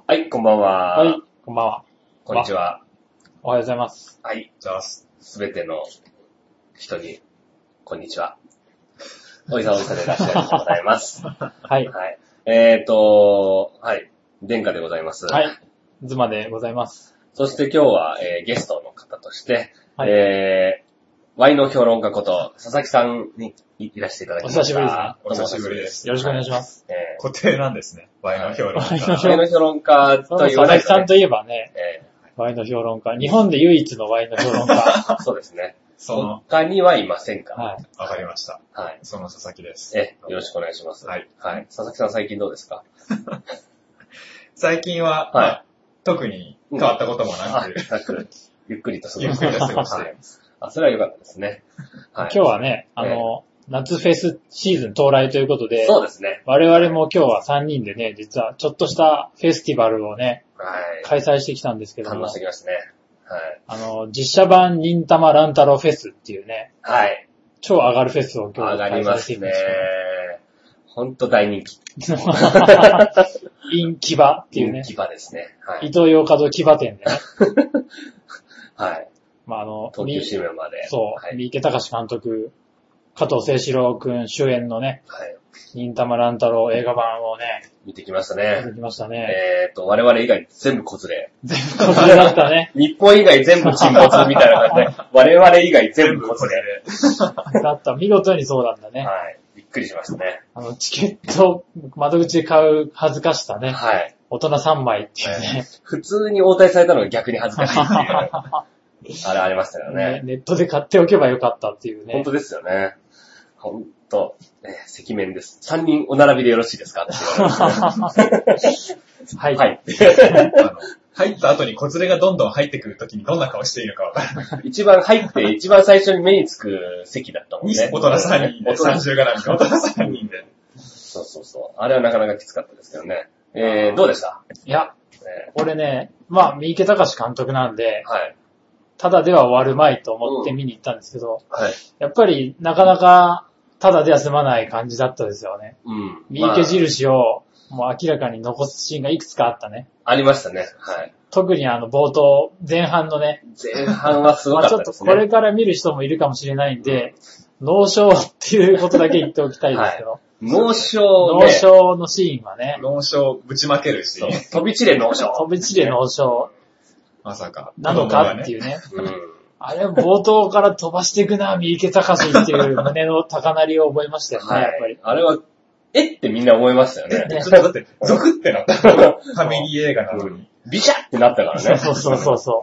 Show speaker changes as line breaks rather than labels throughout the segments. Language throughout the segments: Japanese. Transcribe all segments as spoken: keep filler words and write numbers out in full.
はい、こんばんは。
はい、こんばんは。
こんにちは。
おはようございます。
はい、じゃあ、すべての人に、こんにちは。おいさおいさでらっしゃいでございます。
はい。
はい。えーと、はい、殿下でございます。
はい、妻でございます。
そして今日は、えー、ゲストの方として、
はい、
えー、ワイの評論家こと佐々木さんにいらしていただきました。
お久しぶりですね。
お久しぶりです。
よろしくお願いします。
はい、え
ー、固定なんですね。ワイの評論家。
ワイの評論家と言わないと、ね、
佐々木さんといえばね、
え
ー、ワイの評論家。日本で唯一のワイの評論家。
そうですね。
その
他にはいませんか？
はい。
わかりました。
はい。
その佐々木です。
え、よろしくお願いします。
はい。
はい。佐々木さん最近どうですか？
最近は、はい、特に変わったこともなく、
うん、なくゆっくりと過ごして
ゆっくりと過ごしています。
あ、それは良かったですね。
はい、今日はね、あの、えー、夏フェスシーズン到来ということで、
そうですね。
我々も今日はさんにんでね、実はちょっとしたフェスティバルをね、
はい、
開催してきたんですけども。
堪能してきましたね。はい。
あの、実写版忍たま乱太郎フェスっていうね、
はい。
超上がるフェスを今日
開催してきました。上がりますね。ほんと大人気。
インキバっていうね。
インキバですね。はい。
伊東洋華堂キバ店でね。
はい。
まあ、あの、
東急シネマで。
そう、はい、三池隆監督、加藤清史郎くん主演のね、はい。忍たま乱太郎映画版をね、
見てきましたね。
見てきましたね。
えーと、我々以外全部子連れ。
全部子連れだったね。
日本以外全部沈没みたいな感じで、我々以外全部子連れ。
だった、見事にそうなんだね。
はい。びっくりしましたね。
あの、チケット、窓口で買う恥ずかしさね。
はい。
大人さんまいっていうね。
普通に応対されたのが逆に恥ずかしいっていう。あれありましたよね。
ね。ネットで買っておけばよかったっていうね。
本当ですよね。本当、えー、赤面です。さんにんお並びでよろしいですかって言われて、ね。
はい。
はい。
あの入った後に子連れがどんどん入ってくるときにどんな顔していいのかわからない。
一番入って一番最初に目につく席だったもんね。
大人さんにんで、さんじゅう絡みの大人さんにんで。
そうそうそう。あれはなかなかきつかったですけどね。えー、どうでした？
いや、えー、俺ね、まあ、三池隆監督なんで、
はい。
ただでは終わるまいと思って見に行ったんですけど、
うん、はい。
やっぱりなかなかただでは済まない感じだったですよね。
うん。
三池印をもう明らかに残すシーンがいくつかあったね。
ありましたね。はい。
特にあの冒頭、前半のね。
前半はすごかったですね。
まあちょっとこれから見る人もいるかもしれないんで、脳症っていうことだけ言っておきたいですけど。はい、
脳症、
ね、脳症のシーンはね。
脳症ぶちまけるシーン。
飛び散れ脳症。
飛び散れ脳症。
まさか。
なのかっていうね。
うん、
あれ冒頭から飛ばしていくな、三池隆っていう胸の高鳴りを覚えましたよね、はい、やっぱり。
あれは、えってみんな思いましたよね。
ね、だって、ゾクってなった。ファミリー映画なのに。
ビシャってなったからね。
そうそうそうそう。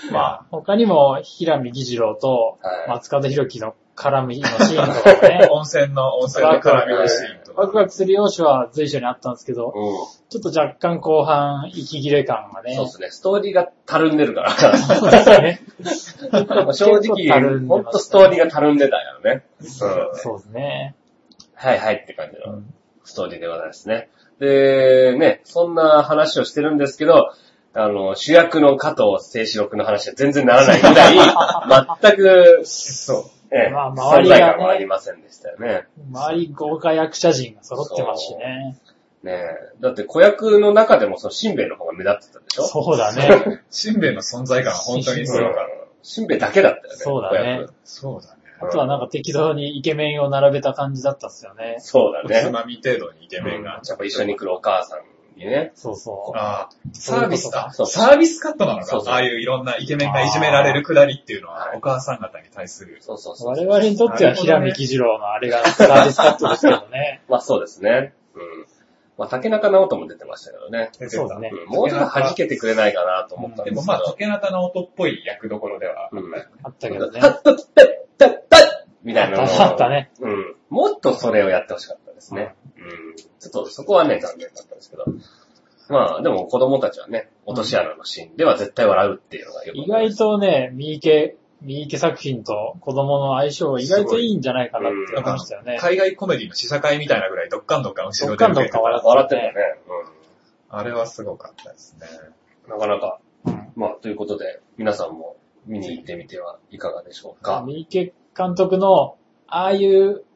まあ、他にも、平見義次郎と松方弘樹の絡みのシーンとかね。
温泉の、温泉の絡みのシーンとか。
ワクワクする要素は随所にあったんですけど、
うん、
ちょっと若干後半、息切れ感がね。
そうですね。ストーリーがたるんでるから。
そうですね。
正直、ほんとストーリーがたるんでたよね。
うん、そうですね。
はいはいって感じのストーリーでございますね。で、ね、そんな話をしてるんですけど、あの、主役の加藤清史郎君の話は全然ならないぐらい、全く、そう、ええ、まあ、周りが、ね、存在感はありませんでしたよね。
周り豪華役者陣が揃ってますしね。
ねえ。だって子役の中でもその新兵衛の方が目立ってたでしょ？
そうだね。
新兵衛の存在感は本当にすごかった。
新兵衛だけだったよね。
そうだね。
そうだね。
あとはなんか適当にイケメンを並べた感じだったっすよね。
そうだね。
おつまみ程度にイケメンが、
うん。やっぱ一緒に来るお母さんにね。
そうそう。
ああ、サービスか。サービスカットなのか。そうそう、ああいういろんなイケメンがいじめられるくだりっていうのは、お母さん方に対する。
そうそうそう。我々にとっては平見義次郎のあれがサービスカットですけどね。
まあそうですね。うん。まあ竹中直人も出てましたけどね。
そうだね。
うん、もうちょっと弾けてくれないかなと思ったんですけど。
でもまあ竹中直人っぽい役どころではあったよね。
あったけどね。
みたいなの
あったね。
うん。もっとそれをやってほしかったですね。うん。ちょっとそこはね、残念だったんですけど。まあ、でも子供たちはね、落とし穴のシーンでは絶対笑うっていうのがよく。
意外とね、三池、三池作品と子供の相性は意外といいんじゃないかなって思いましたよね。
海外コメディの試写会みたいなぐらいドッカンドッカン後ろで。
ドッカンドッカン笑ってたね。
笑ってたね。
うん。あれはすごかったですね。
なかなか。うん、まあ、ということで、皆さんも見に行ってみてはいかがでしょうか。
三池監督の、ああいう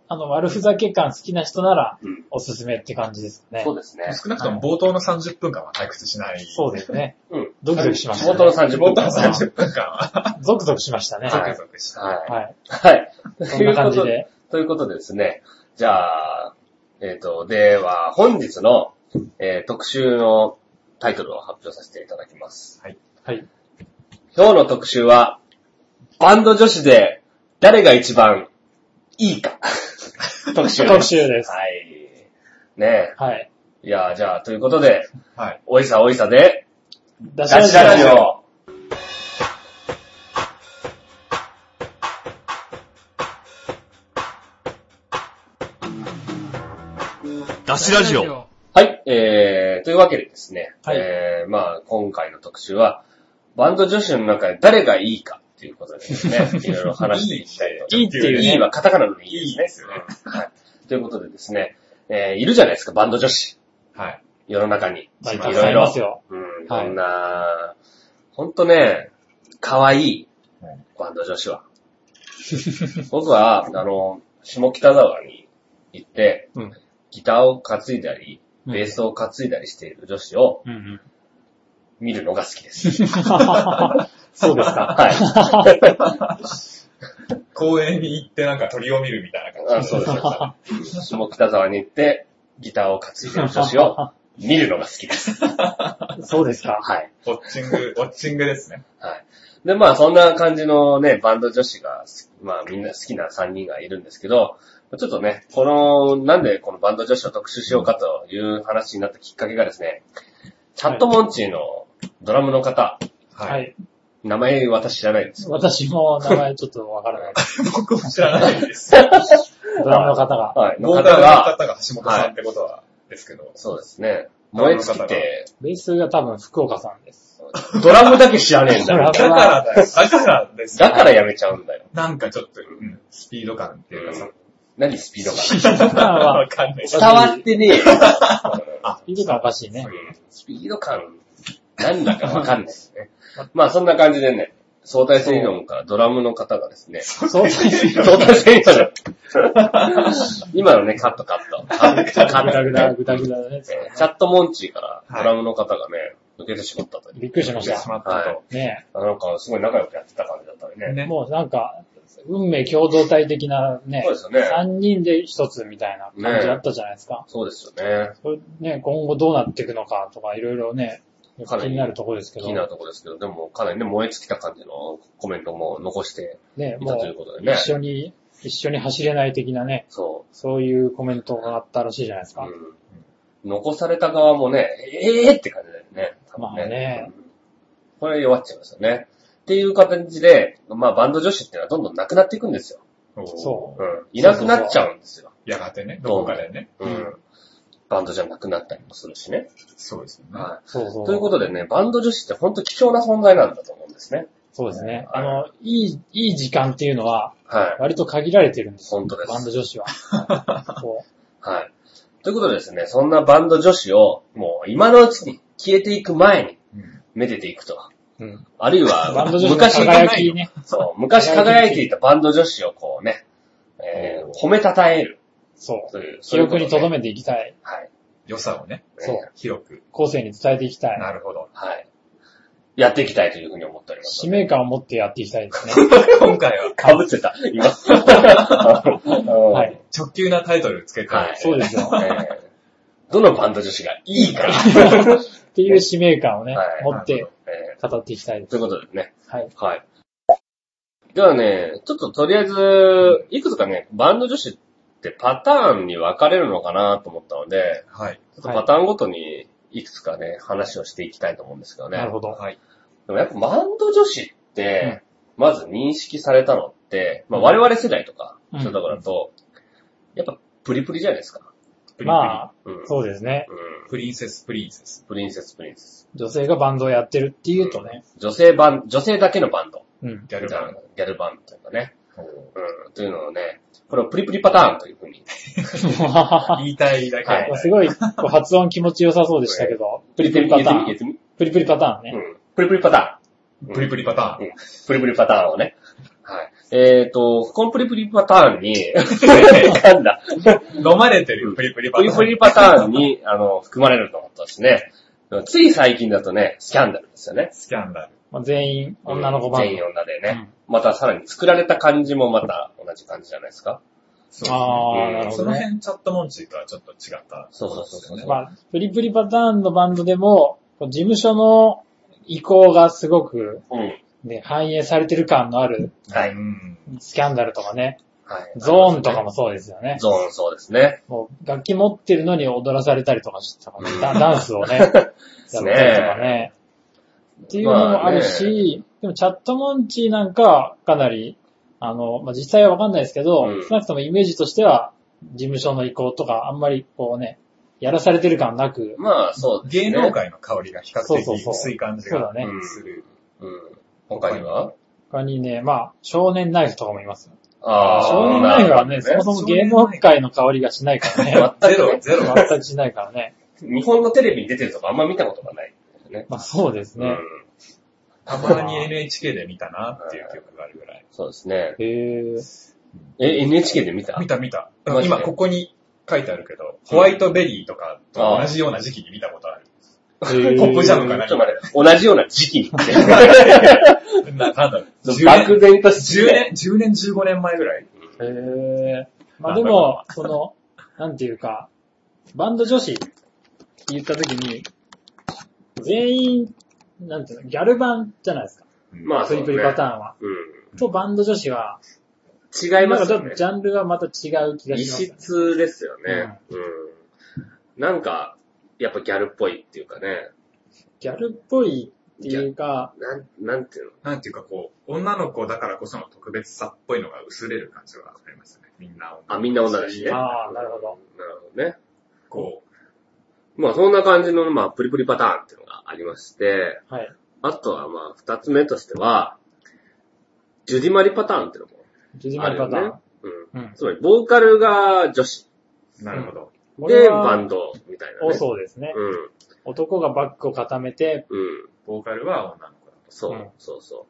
あの、悪ふざけ感好きな人なら、おすすめって感じですかね。
そうですね。
少なくとも冒頭のさんじゅっぷんかんは退屈しない。
そうですね。
うん。
ドキドキしました、ね。
冒頭のさんじゅっぷんかん。
冒頭のさんじゅっぷんかんは。
ゾクゾクしましたね。
ゾクゾクした。
はい。
はい。
はい。
そんな感じで。
ということでですね。じゃあ、えっと、では、本日の、えー、特集のタイトルを発表させていただきます。
はい。
はい。
今日の特集は、バンド女子で誰が一番いいか。特集です。
特集です。
はい。ねえ。
はい。
いや、じゃあ、ということで、
はい。
おいさおいさで、
ダッシュラジオ。
ダッシュラジオ。はい、えー、というわけでですね、
はい、
えー、まあ今回の特集は、バンド女子の中で誰がいいかっていうことでですね、いろいろ話していきたいと。
いいっていうね。
いいはカタカナのいいですね。いいですね。はい。ということでですね、えー、いるじゃないですか、バンド女子。
はい。
世の中に。
まあ、いろいろ。いますよ。
うん、こんな、ほんとね、可愛いバンド女子は。僕は、あの、下北沢に行って、うん、ギターを担いだり、ベースを担いだりしている女子を見るのが好きです。
そうですか。
はい。
公園に行ってなんか鳥を見るみたいな感じ。
あ、そうです。下北沢に行ってギターを担いでいる女子を見るのが好きです。
そうですか。
はい。
ウォッチング、ウォッチングですね。
はい。で、まあそんな感じのね、バンド女子が、まあみんな好きなさんにんがいるんですけど、ちょっとね、この、なんでこのバンド女子を特集しようかという話になったきっかけがですね、チャットモンチーのドラムの方。
はい。
名前私知らないです。
私も名前ちょっとわからないです。
僕も知らないです。
ドラムの方が。
はい。
ボーカルの方が橋本さんってことはですけど。はい、
そうですね。燃え尽きて。
ベースが多分福岡さんです。
ドラムだけ知らねえんだよ。
だからだよ。だからです。
だからやめちゃうんだよ。
なんかちょっと、うん、スピード感っていうかさ。
何スピード感
スピード感は
わかんない。
伝わってねえよ。ス
ピード感おかしいね。
スピード感、何だかわかんないですね。まあそんな感じでね、相対性理論からドラムの方がですね、
相対性理論
相対性理論今のね、カットカット。カットカット。
グダグダ、グダグダだね。
チャットモンチーからドラムの方がね、抜けてしまったと。
びっくりしました。
はい。
ね
え。なんかすごい仲良くやってた感じだったね。
ねもうなんか、運命共同体的なね、
そうですよね。
さんにんで一つみたいな感じだったじゃないですか。
ね、そうですよね。
それね、今後どうなっていくのかとかいろいろね、気になるところですけど。
気になるところですけど、でもかなりね、燃え尽きた感じのコメントも残していたということでね。
一緒に、一緒に走れない的なね、
そう。
そういうコメントがあったらしいじゃないですか。
うん、残された側もね、ええーって感じだよね。ね
まあね、
うん。これ弱っちゃいますよね。っていう形で、まあバンド女子っていうのはどんどんなくなっていくんですよ。
そう。
うん。いなくなっちゃうんですよ。
やがてね、どこかでね。
うん。バンドじゃなくなったりもするしね。
そうですよね。
はい。
そうそう。
ということでね、バンド女子って本当貴重な存在なんだと思うんですね。
そうですね。あの、いい、いい時間っていうのは、
はい。
割と限られてるんですよ。
本当です。
バンド女子は。
そう。はい。ということでですね、そんなバンド女子を、もう今のうちに消えていく前に、めでていくと。うん。あるいは、
バンド女子の輝きね。
そう、昔輝いていたバンド女子をこうね、えー、褒めたたえる。
そう。という記憶に留めていきたい。
はい。
良さをね。
そう。
広く。
後世に伝えていきたい。
なるほど。
はい。やっていきたいというふうに思っております。
使命感を持ってやっていきたいですね。
今回は。
被ってた、今。
はい。
直球なタイトルつけて、
はい。そうですよ。
えー、どのバンド女子がいいか。
っていう使命感をね、はい、持って語っていきたいです。
ということでね。
はい。
はい。ではね、ちょっととりあえず、いくつかね、バンド女子ってパターンに分かれるのかなと思ったので、
はい。
ちょっとパターンごとにいくつかね、話をしていきたいと思うんですけどね。
なるほど。
はい。
でもやっぱバンド女子って、まず認識されたのって、まあ我々世代とか、そういうところだと、やっぱプリプリじゃないですか。
プリプリ。まあ、うん、そうですね、
うん。プリンセスプリンセス。
プリンセスプリンセス。
女性がバンドをやってるっていうとね。
うん、女性バン、女性だけのバンド。
うん。
ギャルバンド。
ギャルバンドというかね。うん。というのをね、これをプリプリパターンというふうに。
言いたいだけ。
はい、すごい発音気持ちよさそうでしたけど。プリプリパターン。プリプリパターンね。
うん。プリプリパターン。
プリプリパターン。
うん。プリプリパターンをね。はい。 えっと、コンプリプリパターンに、なんだ。
飲まれてるよ、プリプリパターン。
プリプリパターンに、あの、含まれるのとですね、つい最近だとね、スキャンダルですよね。
スキャンダル。
まあ、全員女の子バンド。
全員女でね、うん。またさらに作られた感じもまた同じ感じじゃないですか。
そうですね。ああ、なるほど、ね。その辺チャットモンチーとはちょっと違った。
そうそうそうそう。
まあ、プリプリパターンのバンドでも、事務所の意向がすごく、ね、うん、反映されてる感のある、
はい、
スキャンダルとかね。
はい、
ゾーンとかもそうですよね。
ゾーンそうですね。
もう楽器持ってるのに踊らされたりとかしてたから、ね、ダンスをね、やったりとかね。っていうのもあるし、まあね、でもチャットモンチーなんかかなり、あの、まあ、実際はわかんないですけど、うん、少なくともイメージとしては、事務所の意向とかあんまりこうね、やらされてる感なく。
まあそうですね。
芸能界の香りが比較的薄い感じがする。
うんうん、他には
他にね、まあ、少年ナイフとかもいますよ。
ああ。
少年ナイフはね、ねそもそも芸能界の香りがしないからね。
ゼロ、ゼロ。
全くしないからね。
日本のテレビに出てるとかあんま見たことがない、ね。
まあそうですね。うん、
たまに エヌエイチケー で見たなっていう記憶があるぐらい。
そうですね。
へー。
え、エヌエイチケー で見た？
見た見た。今ここに書いてあるけど、ホワイトベリーとかと同じような時期に見たことある。ポップジャムかな。
ちょっと待って、同じような時期に。
なんだろう。
漠然として。
じゅうねん、じゅうねん、じゅうごねんまえぐらい。
へー。まあでも、その、なんていうか、バンド女子って言った時に、全員、なんていうの、ギャル版じゃないですか。
まあ、
プリプリパターンは。
うん。
とバンド女子は、
違いますよね。
なんかちょっとジャンルがまた違う気がします、ね。
異質ですよね。うん。うん、なんか、やっぱギャルっぽいっていうかね。
ギャルっぽいっていうか、
なん、なんていうの
なんていうかこう、女の子だからこその特別さっぽいのが薄れる感じがありますね。みんな
女。あ、みんな女だしね。
ああ、なるほど。
なるほどね。
こ
う。まあそんな感じの、まあプリプリパターンっていうのがありまして、
はい。
あとはまあ二つ目としては、ジュディマリパターンっていうのも、ね。
ジュディマリパターン。
うん。うん。つまり、ボーカルが女子。
なるほど。
で、バンドみたいな、ね。
そうですね。
うん。
男がバックを固めて、
うん。
ボーカルは女の子だと。
そう、うん、そうそう。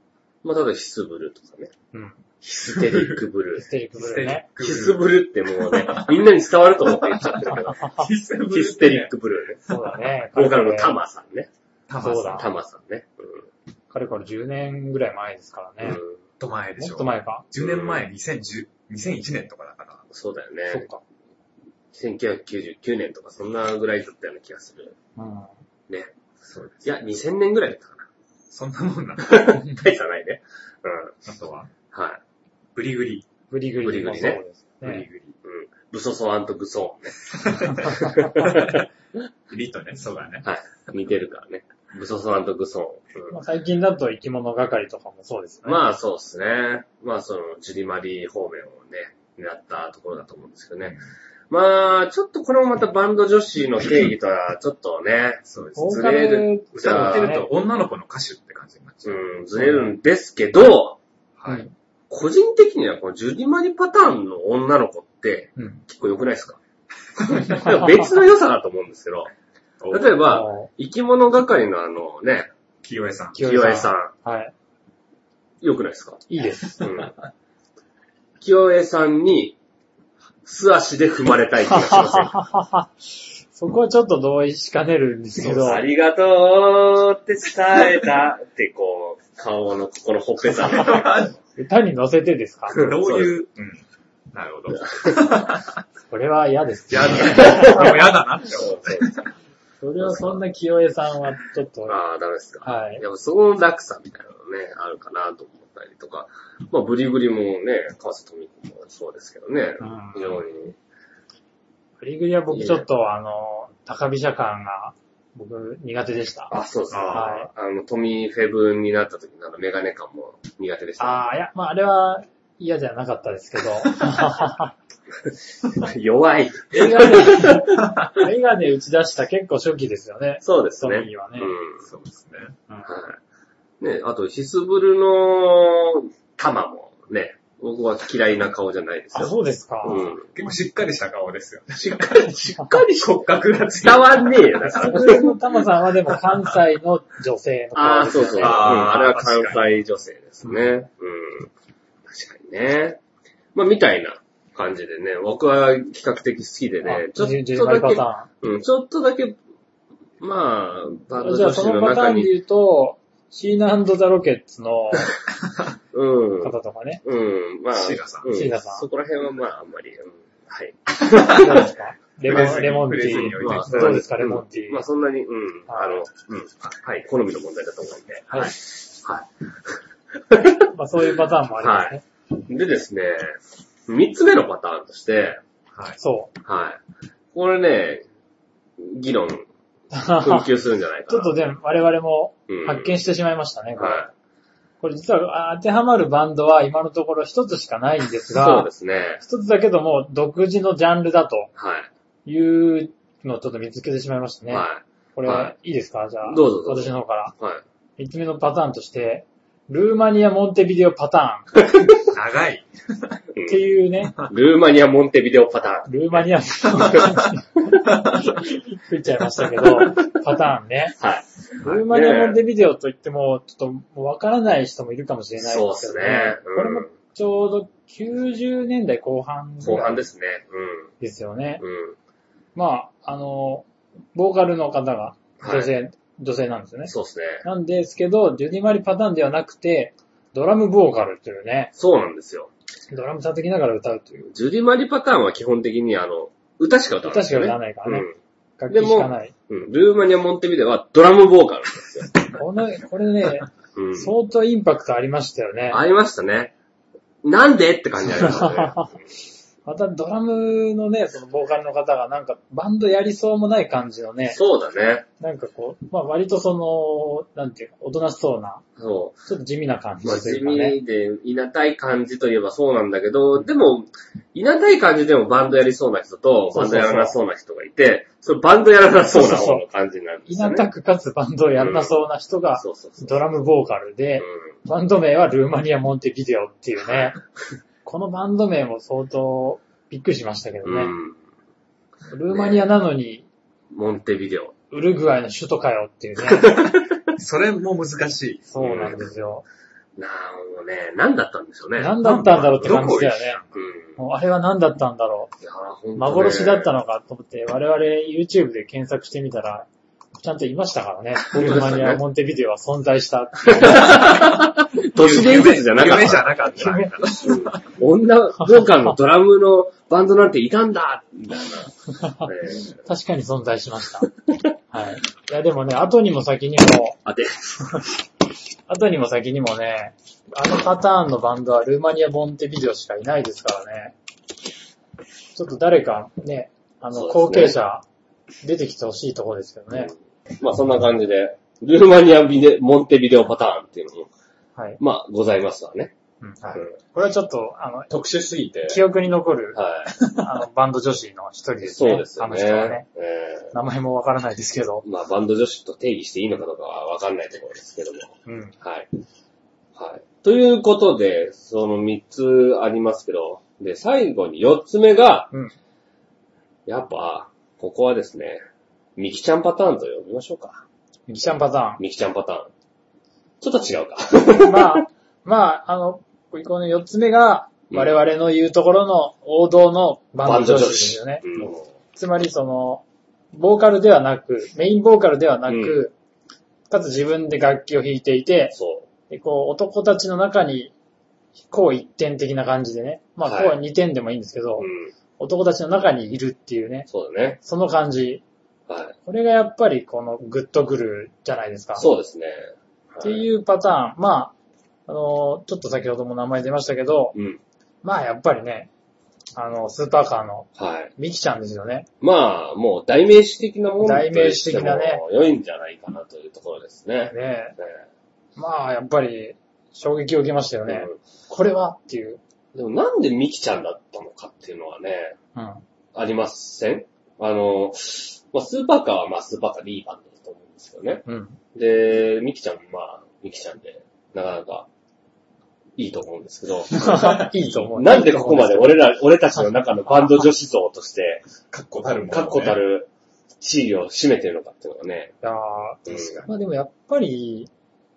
まあ、ただヒスブルとかね。
うん。
ヒステリックブルー。
ヒステリックブルーね。
ヒスブルーってもうね、みんなに伝わると思って言っちゃってるけど。ヒスヒステリックブルーね。
そうだね。
ボーカルのタマさんね。
タマさん。
タマさんね。うん。
彼からじゅうねんぐらい前ですからね。うん。も
っと前でしょ。
もっと前か。
じゅうねんまえ、にせんじゅう、にせんいちねんとかだから。
そうだよね。
そうか。
せんきゅうひゃくきゅうじゅうきゅうねんとかそんなぐらいだったような気がする。
うん。
ね。そうです。いや、にせんねんぐらいだったかな。
そんなもんなんだ。
大差ないね。
うん。あとは
はい。
ブリグリ。
ブリグリ。
ブリグリね。
ブリグリ。
うん。ブソソ&グソーンね。
リとね、そうだね。
はい。似てるからね。ブソソ&グソーン。
うんまあ、最近だと生き物係とかもそうですね。
まあそうですね。まあその、ジュディマリー方面をね、狙ったところだと思うんですけどね。まあ、ちょっとこれもまたバンド女子の定義とはちょっとね、
そうです。
ずれる。
ずれると女の子の歌手って感じになっちゃう。
うん、ずれるんですけど、
はい。
個人的にはこのジュディマリパターンの女の子って、結構良くないですか、うん、別の良さだと思うんですけど、例えば、生き物係のあのね、
清江さん。
清江さん。
はい。
良くないですか？
いいです。
うん。清江さんに、素足で踏まれたい気がしません。
そこはちょっと同意しかねるんですけど。
ありがとうって伝えたってこう、顔のここのほっぺた。
歌に乗せてですか？
どういう、うん。なるほど。
これは嫌です。
嫌だ。もう嫌だなって思って。
それはそんな清江さんはちょっと。
ああ、ダメですか。
はい。
やっぱそこの落差みたいなのね、あるかなと思ったりとか。まあ、ブリブリもね、川瀬富子もそうですけどね。うん、非常に。
ブリブリは僕ちょっとあの、高飛車感が僕苦手でした。
あ、そうですか。
はい。
あの、トミーフェブになった時のあのメガネ感も苦手でした、ね。
ああ、いや、まああれは嫌じゃなかったですけど。
弱い。
メガネ、メガネ打ち出した結構初期ですよね。
そうですね。
トミーはね。
うん、
そうですね。
うん、
はい。ね、あと、ヒスブルの玉もね、僕は嫌いな顔じゃないですよ。
あ、そうですか。
うん。
結構しっかりした顔ですよ。
しっかり、しっかり
骨格が
伝わんねえよ。
ヒスブルの玉さんはでも関西の女性の顔です、ね。
ああ、そうそう。あ、うん、あれは関西女性ですね。うん。 確かにね。まあ、みたいな感じでね、僕は比較的好きでね、ちょっとだけ、うん、ちょっとだけ、まあ、バンド
じゃあそのパターンで言うと、シーナ&ザ・ロケッツの方とかね。
うん、うん、まあ、
シーナさん。
うん、
シーナさん。
そこら辺はまあ、あんまり、うん、はい。
どうですかレモン、レモンティー。まあ、どうですか、レモンティー。
うん、まあ、そんなに、うん、あの、うん、はい、好みの問題だと思うんで。
はい。
はい。
まあ、そういうパターンもありますね。
はい。でですね、三つ目のパターンとして、
はい。そう。
はい。これね、議論、紛糾するんじゃないかな。
ちょっとでも、我々も発見してしまいましたね、
うん、
これ。
はい。
これ実は当てはまるバンドは今のところ一つしかないんですが、
そうですね。
一つだけども独自のジャンルだと
はい。
いうのをちょっと見つけてしまいましたね。
はい。
これ、
はい、
いいですかじゃあ、
どうぞどうぞ
私の方から。
はい。
三つ目のパターンとして、ルーマニア・モンテビデオパターン。
長い。
っていうね。
ルーマニア・モンテビデオパターン。
ルーマニア、食っちゃいましたけど、パターンね。
はい。
ルーマニア・モンテビデオといっても、ちょっともうわからない人もいるかもしれないですけどね。
そうですね。
うん、これもちょうどきゅうじゅうねんだいこう半
後半ですね。
うん。ですよね。
うん。
まあ、あの、ボーカルの方が女性、はい、女性なんですよね。
そうですね。
なんですけど、ジュディマリパターンではなくて、ドラムボーカルっていうね。
そうなんですよ。
ドラム叩きながら歌うという。
ジュディマリパターンは基本的にあの、歌しか歌わない、ね。
歌しか歌わないからね。うん楽器しかない。
うん。ルーマニア・モンテビデオはドラムボーカルなんですよ。
この、これね、うん、相当インパクトありましたよね。
ありましたね。なんでって感じありましたね。
またドラムのね、そのボーカルの方がなんかバンドやりそうもない感じのね。
そうだね。
なんかこう、まあ割とその、なんていうか、おとなしそうな。
そう。
ちょっと地味な感じと
いうかね。まあ、地味で、いなたい感じといえばそうなんだけど、でも、いなたい感じでもバンドやりそうな人と、バンドやらなそうな人がいて、そのバンドやらなそうな方の感じになるんですよね。
いなたくかつバンドをやらなそうな人が、ドラムボーカルで、バンド名はルーマニア・モンテビデオっていうね。このバンド名も相当びっくりしましたけどね。うん、ルーマニアなのに、
モンテビデオ。
ウルグアイの首都かよっていうね。
それも難しい。
そうなんですよ。
なあ、もうね、何だったんでしょうね。
何だったんだろうって感じだよね。うん、もうあれは何だったんだろう。いやほんとね、幻だったのかと思って、我々 YouTube で検索してみたら、ちゃんと言いましたからね。ルーマニア・モンテビデオは存在したっていう。
都市伝説じゃなかった。
夢じゃなかった。
女ボーカルのドラムのバンドなんていたんだみたいな、
えー。確かに存在しました。はい。いやでもね、後にも先にも、
あて
後にも先にもね、あのパターンのバンドはルーマニア・モンテビデオしかいないですからね。ちょっと誰かね、あの、後継者出てきてほしいところですけどね。
うん、まあそんな感じで、ルーマニアビデ・モンテビデオパターンっていうのも、はい、まあございますわね。
うんはい、これはちょっと、あの、
特殊すぎて、
記憶に残る、はい、あの、バンド女子の一人ですね。
そうですよね。
あの人はね。えー、名前もわからないですけど。
まあバンド女子と定義していいのかどうかはわかんないところですけども。うん。はい。はい。ということで、その三つありますけど、で、最後に四つ目が、うん、やっぱ、ここはですね、ミキちゃんパターンと呼びましょうか。
ミキちゃんパターン。
ミキちゃんパターン。ちょっと違うか。
まあ、まあ、あの、この四つ目が、我々の言うところの王道のバンド女子ですよね。うん、つまりその、ボーカルではなく、メインボーカルではなく、うん、かつ自分で楽器を弾いていて、そうでこう男たちの中に、こう一点的な感じでね。まあ、こうは二点でもいいんですけど、はいうん、男たちの中にいるっていうね。
そうだね。
その感じ。はい。これがやっぱりこのグッとくるじゃないですか。
そうですね。はい、
っていうパターン。まあ、あの、ちょっと先ほども名前出ましたけど、うん、まあやっぱりね、あの、スーパーカーの、はい。ミキちゃんですよね。
まあ、もう代名詞的なもの
代名詞的なね。
良いんじゃないかなというところですね。ね
ねねまあ、やっぱり、衝撃を受けましたよね。うん、これはっていう。
でもなんでミキちゃんだったのかっていうのはね、うん、ありませんあの、まあ、スーパーカーはまあスーパーカーでいいバンドだと思うんですよね。うん、で、ミキちゃんもまあ、ミキちゃんで、なかなか、いいと思うんですけど。
いいと思う。
なんでここまで俺ら、俺たちの中のバンド女子像として、
確固たるもの、ね、
確固たる地位を占めてるのかっていうのがね。
いやー、うん、まあでもやっぱり、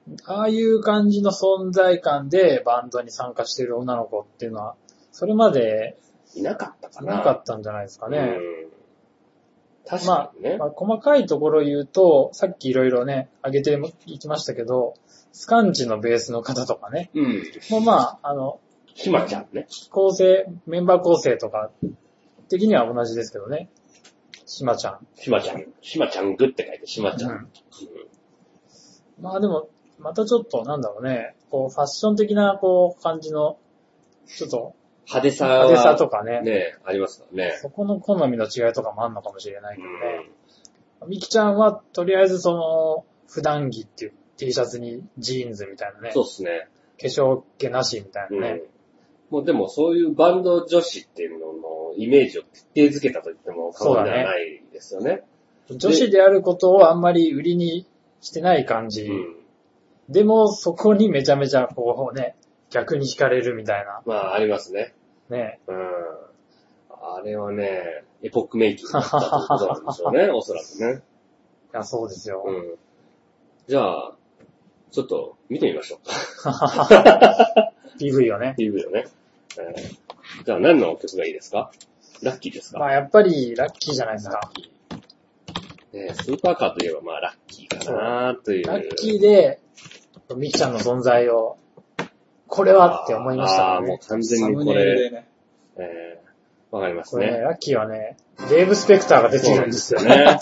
ああいう感じの存在感でバンドに参加してる女の子っていうのは、それまで
いなかったかな。
なかったんじゃないですかね。
うん確かにね。
まあ、まあ、細かいところ言うと、さっきいろいろね、挙げていきましたけど、スカンチのベースの方とかね。
うん。
もうまあ、あの、
ひまちゃんね。
構成、メンバー構成とか、的には同じですけどね。しまちゃん。
しまちゃん。しまちゃんぐって書いてしまちゃん。うん
うん、まあでも、またちょっと、なんだろうね、こう、ファッション的な、こう、感じの、ちょっと、
派手さは
派手さとかね。
ね、ありますからね。
そこの好みの違いとかもあるのかもしれないけどね。うん、みきちゃんは、とりあえずその、普段着っていう T シャツにジーンズみたいなね。
そうっすね。
化粧気なしみたいなね。
うん、もうでもそういうバンド女子っていうののイメージを徹底づけたと言っても過言ではないですよね。
女子であることをあんまり売りにしてない感じ。うん、でも、そこにめちゃめちゃこうね、逆に惹かれるみたいな。
まあ、ありますね。
ね。
うん。あれはね、エポックメイキングだったということなんでしょうね、おそらくね。
いや、そうですよ。
うん。じゃあ、ちょっと見てみましょうか。
ピーブイ をね。
ピーブイ をね。えー、じゃあ何の曲がいいですか？ラッキーですか？
まあ、やっぱりラッキーじゃないですか。
ね、スーパーカーといえばまあラッキーかなという。
ラッキーで、ミキちゃんの存在を、これはって思いましたね。
ああ、もう完全にこれ、ね、えー、わかりますね。
これね、ラッキーはね、デーブ・スペクターが出てるんですよね。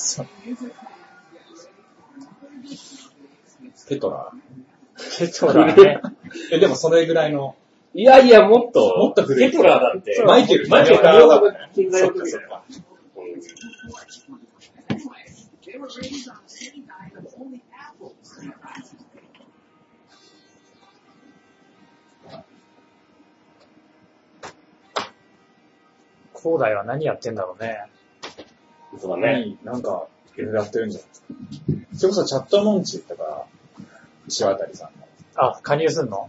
ペトラ。
ペトラね。
え、でもそれぐらいの。
いやいや、もっと、
もっと古い。
ペトラだって。
マイケル。
マイケルだよ。近代の時だよ。
広大は何やってんだろうね。
そうだね。
なんか、いろいろやってるんじゃないですか。それこそチャットモンチとか、石渡さんの。
あ、加入すんの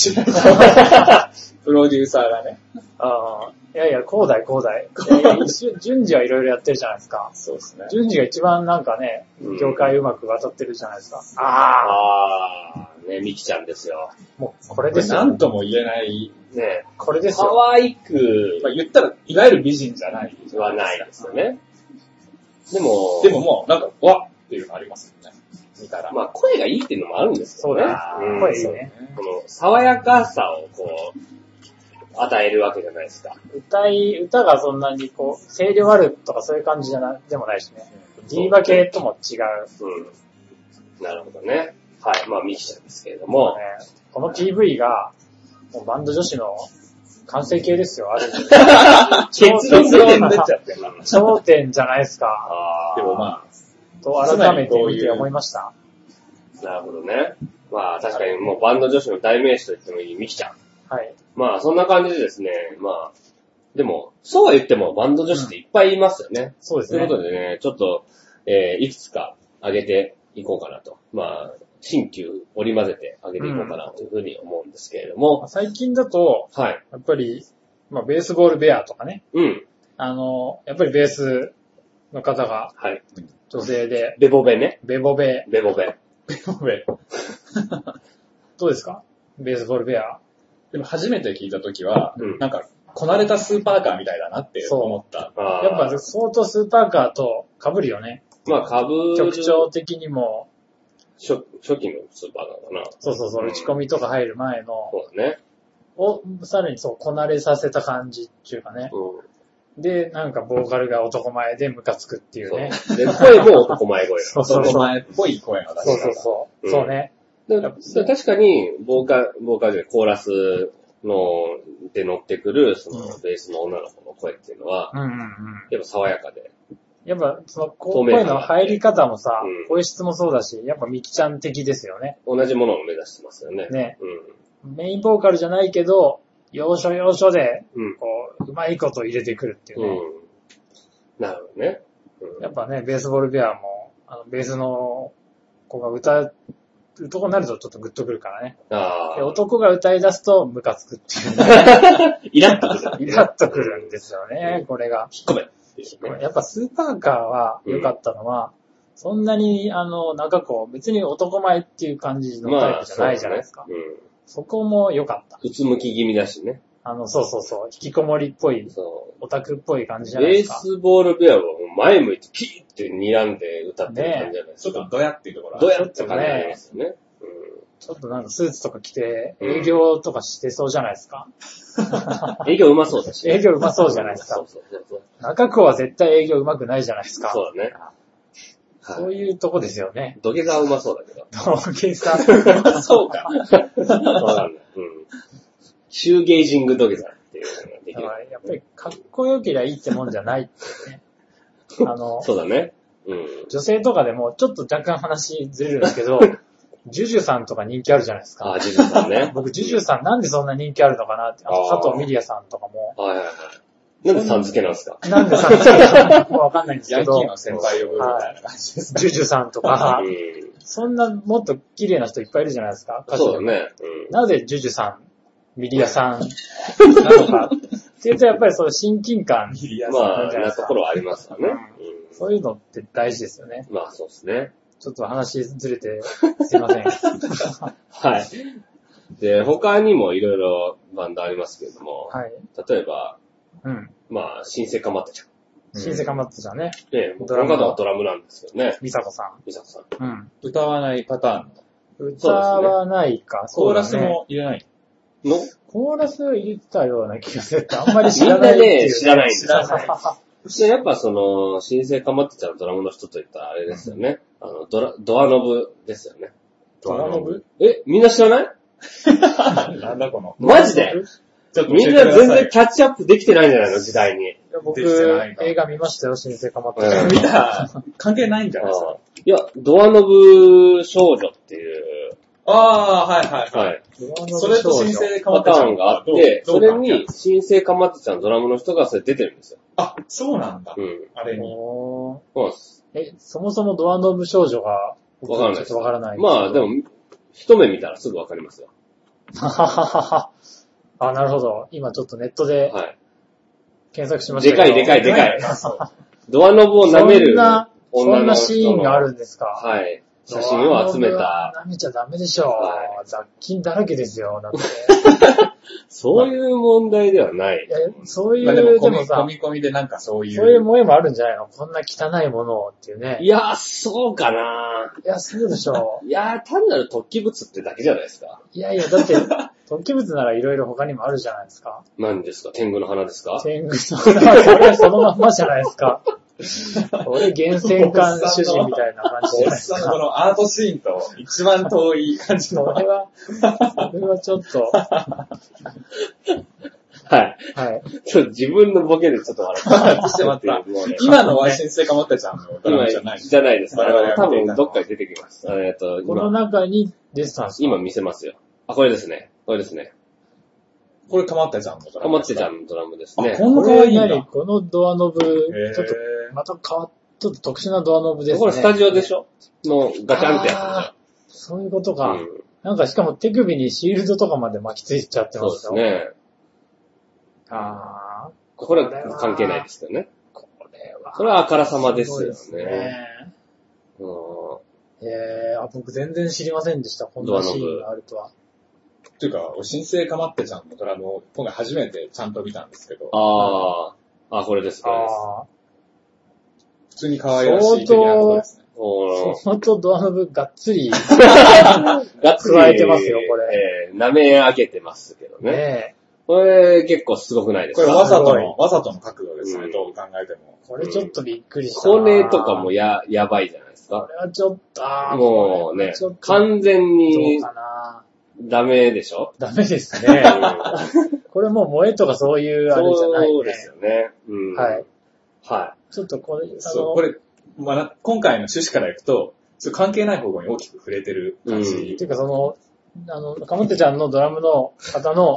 プロデューサーがね。
ああ、いやいや、広大広大。順次はいろいろやってるじゃないですか。
そうですね。
順次が一番なんかね、業界うまく渡ってるじゃないですか。
ああ。ああ、ね、ミキちゃんですよ。
もう、これですよ。
なんとも言えない。
ね、これですよ。
可愛く、
まあ、言ったら、いわゆる美人じゃない。
はないですよね。でも、
でももう、なんか、わっっていうのありますよね。見たら。
まあ、声がいいっていうのもあるんですよね。
そうだ、うん、声いいね。
この、爽やかさをこう、与えるわけじゃないですか。
歌い、歌がそんなにこう、声量あるとかそういう感じじゃな、でもないしね。ディーバ系とも違う。
うん。なるほどね。はい。まあ、ミキちゃんですけれども。
ね、この ピーブイ が、もうバンド女子の完成形ですよ、ある。
結論出ちゃってる。
頂点じゃないですか。
あ
でもま
あ、と改めて見て思いました。
なるほどね。まあ、確かにもうバンド女子の代名詞と言ってもいいミキちゃん。
はい。
まあ、そんな感じでですね、まあ、でも、そうは言ってもバンド女子っていっぱいいますよね。うん、
そうですね。
ということでね、ちょっと、えー、いくつか上げていこうかなと。まあ、新旧織り交ぜて上げていこうかなというふうに思うんですけれども。
うん、最近だと、はい。やっぱり、まあ、ベースボールベアとかね。
うん。
あの、やっぱりベースの方が、
はい。
女性で。
ベボベね。
ベボベ。
ベボベ。
ベボベ。どうですか？ベースボールベア。
でも初めて聞いたときは、うん、なんか、こなれたスーパーカーみたいだなって思った。
やっぱ相当スーパーカーと被るよね。
まあ被る。
曲調的にも。
初, 初期のスーパーカーかな。
そうそうそう、うん、打ち込みとか入る前の。
そうだね。
を、さらにそう、こなれさせた感じっていうかね。うん、で、なんかボーカルが男前でムカつくっていうね。
そうで、声も男前声。
そうそうそう。
男前っぽい声の出し方。
そうそうそう。うん、そうね。
だから確かに、ボーカル、ボーカルでコーラスの、で乗ってくる、その、ベースの女の子の声っていうのは、
うんうんうん、
やっぱ爽やかで。
やっぱ、その、声の入り方もさ、うん、声質もそうだし、やっぱミキちゃん的ですよね。
同じものを目指してますよね。
ね。うん、メインボーカルじゃないけど、要所要所で、こう、うまいこと入れてくるっていうね。
うん、なるほどね、
うん。やっぱね、ベースボールベアも、あの、ベースの子が歌うとこになるとちょっとグッとくるからね。
あ
で男が歌い出すとムカつくっていう、ね。
イラッとくる。
イラッとくるんですよね、これが。
引っ込め。
やっぱスーパーカーは良かったのは、 そんなに、あの、なんかこう、別に男前っていう感じのタイプじゃないじゃないですか。
まあ、そうね。うん。
そこも良かった。
うつむき気味だしね。
あの、そうそうそう、引きこもりっぽい、オタクっぽい感じじゃない
ベー
ですか。
スボールベアはもう前向いてピーって睨んで歌ってる感じじゃないですか。
ちょっとドヤっていうところ
ドヤって感じありますよね。
ちょっとなんかスーツとか着て、営業とかしてそうじゃないですか。
うん、営業うまそうだし、
営業うまそうじゃないですか。
そうそうそうそう。
中子は絶対営業うまくないじゃないですか。
そうだね。
そういうとこですよね。
土下座はうまそうだけど。
土下座。
そうか。
わかんない。うん。シューゲージング土下座っていうのができる。
やっぱりかっこよけりゃいいってもんじゃないってね。あの、
そうだね。うん。
女性とかでも、ちょっと若干話ずれるんですけど、ジュジュさんとか人気あるじゃないですか。
あ、ジュジュさんね。
僕、ジュジュさんなんでそんな人気あるのかなって。あと、佐藤ミリアさんとかも。
はいはいはい。なんでさん付けなんですか？
なんでさん付けなのかわかんないんですけど。
ヤンキーの先輩呼ぶみたいな感じですね。
ジュジュさんとか、
うん、
そんなもっと綺麗な人いっぱいいるじゃないですか。
そうだね。
うん、なぜジュジュさん、ミリアさんなのか。っていうと、やっぱりそう親近感。
ミリアさん。まあ、なところはありますよね、
うん。そういうのって大事ですよね。
まあ、そうですね。
ちょっと話ずれて、すいません。
はい。で、他にもいろいろバンドありますけれども、はい、例えば、うん、まあ、新生かまってちゃん。
新生かまってちゃんね。
ね、この方はドラムなんですよね。
ミサコさん。
ミサコさん。
うん。歌わないパターン
の。歌わないか。
コーラスも入れない
の
コーラス入れたような気がする。あんまり知らないっていう、
みんなね、知らないんですよ。で、やっぱその、新生かまってちゃんのドラムの人といったらあれですよね。あの、ドラ、ドアノブですよね。
ドアノブ？
え、みんな知らない
なんだこの。
マジでみんな全然キャッチアップできてないんじゃないの時代に。
僕、映画見ましたよ、新生かまってちゃん。
見た関係ないんじゃないですか。
いや、ドアノブ少女っていう。
ああ、はいはいはい。それと新生かまってちゃん
があって、それに新生かまってちゃんドラムの人がそれ出てるんですよ。
あ、そうなんだ。
うん。
あれに。
そうです。
え、そもそもドアノブ少女が、
わからないです。
わからない。
まあでも、一目見たらすぐわかりますよ。
はははは。あ、なるほど。今ちょっとネットで、検索しました
けど。でかいでかいでかい。ドアノブを舐める女の人。
そんなシーンがあるんですか？
はい。写真を集めた。
舐めちゃダメでしょう。はい、雑菌だらけですよ。だって
そういう問題ではない。
いやそういう、
まあ、でも
でもさ、
込み込みでなんかそういう。
そういう萌えもあるんじゃないの？こんな汚いものをっていうね。
いや、そうかない
や、そうでしょ
う。いや、単なる突起物ってだけじゃないですか。
いやいや、だって、突起物ならいろいろ他にもあるじゃないですか。
何ですか？天狗の花ですか？
天狗の花、それはそのまんまじゃないですか。俺、厳選感主人みたいな感じじゃないですか。
このアートシーンと一番遠い感じの。
それは、それはちょっと。
はい。
はい。
ちょっと自分のボケでちょっと笑ってしまって。
今のは新生かまってちゃんのドラマじゃない。
じゃないです。多分どっかに出てきます。えっと、
この中に出てたんですか？
今見せますよ。あ、これですね。これですね。
これかまってちゃんのドラム。
かまってちゃんのドラムですね。
あ、こんな可愛いんだ。
このドアノブ、ちょっと、また変わっちょっと特殊なドアノブですね。
これスタジオでしょのガチャンってや
つ。そういうことか。うん、なんかしかも手首にシールドとかまで巻きついちゃってますよ。
そうですね。
ああ。
これは関係ないですよね。
これは。
それはあからさまですよね。
すねうん、えー、あ、僕全然知りませんでした。こんなシーンがあるとは。
というか、新生かまってちゃんのドラムを今回初めてちゃんと見たんですけど。
ああ。あ、これです、これです。
普通に可愛らしい的なことですね。
相当ドアノブがっつり、
がっつり
加えてますよ、これ。
えー、舐め上げてますけどね。
ね
これ結構すごくないですか？
これわざとの、わざとの角度ですね、うん、どう考えても。
これちょっとびっくりした
な。これとかもや、やばいじゃないですか。
これはちょっと、あ
もうね、完全に、
どうかな
ダメでしょ？
ダメですね。これもう萌えとかそういうあれじゃないね。
そうですよね。うん、
はい。
はい。
ちょっとこれ、
そう、これ、まあ、今回の趣旨からいくと、関係ない方向に大きく触れてる感じ。
うん、っていうかその、あの、かもってちゃんのドラムの方の、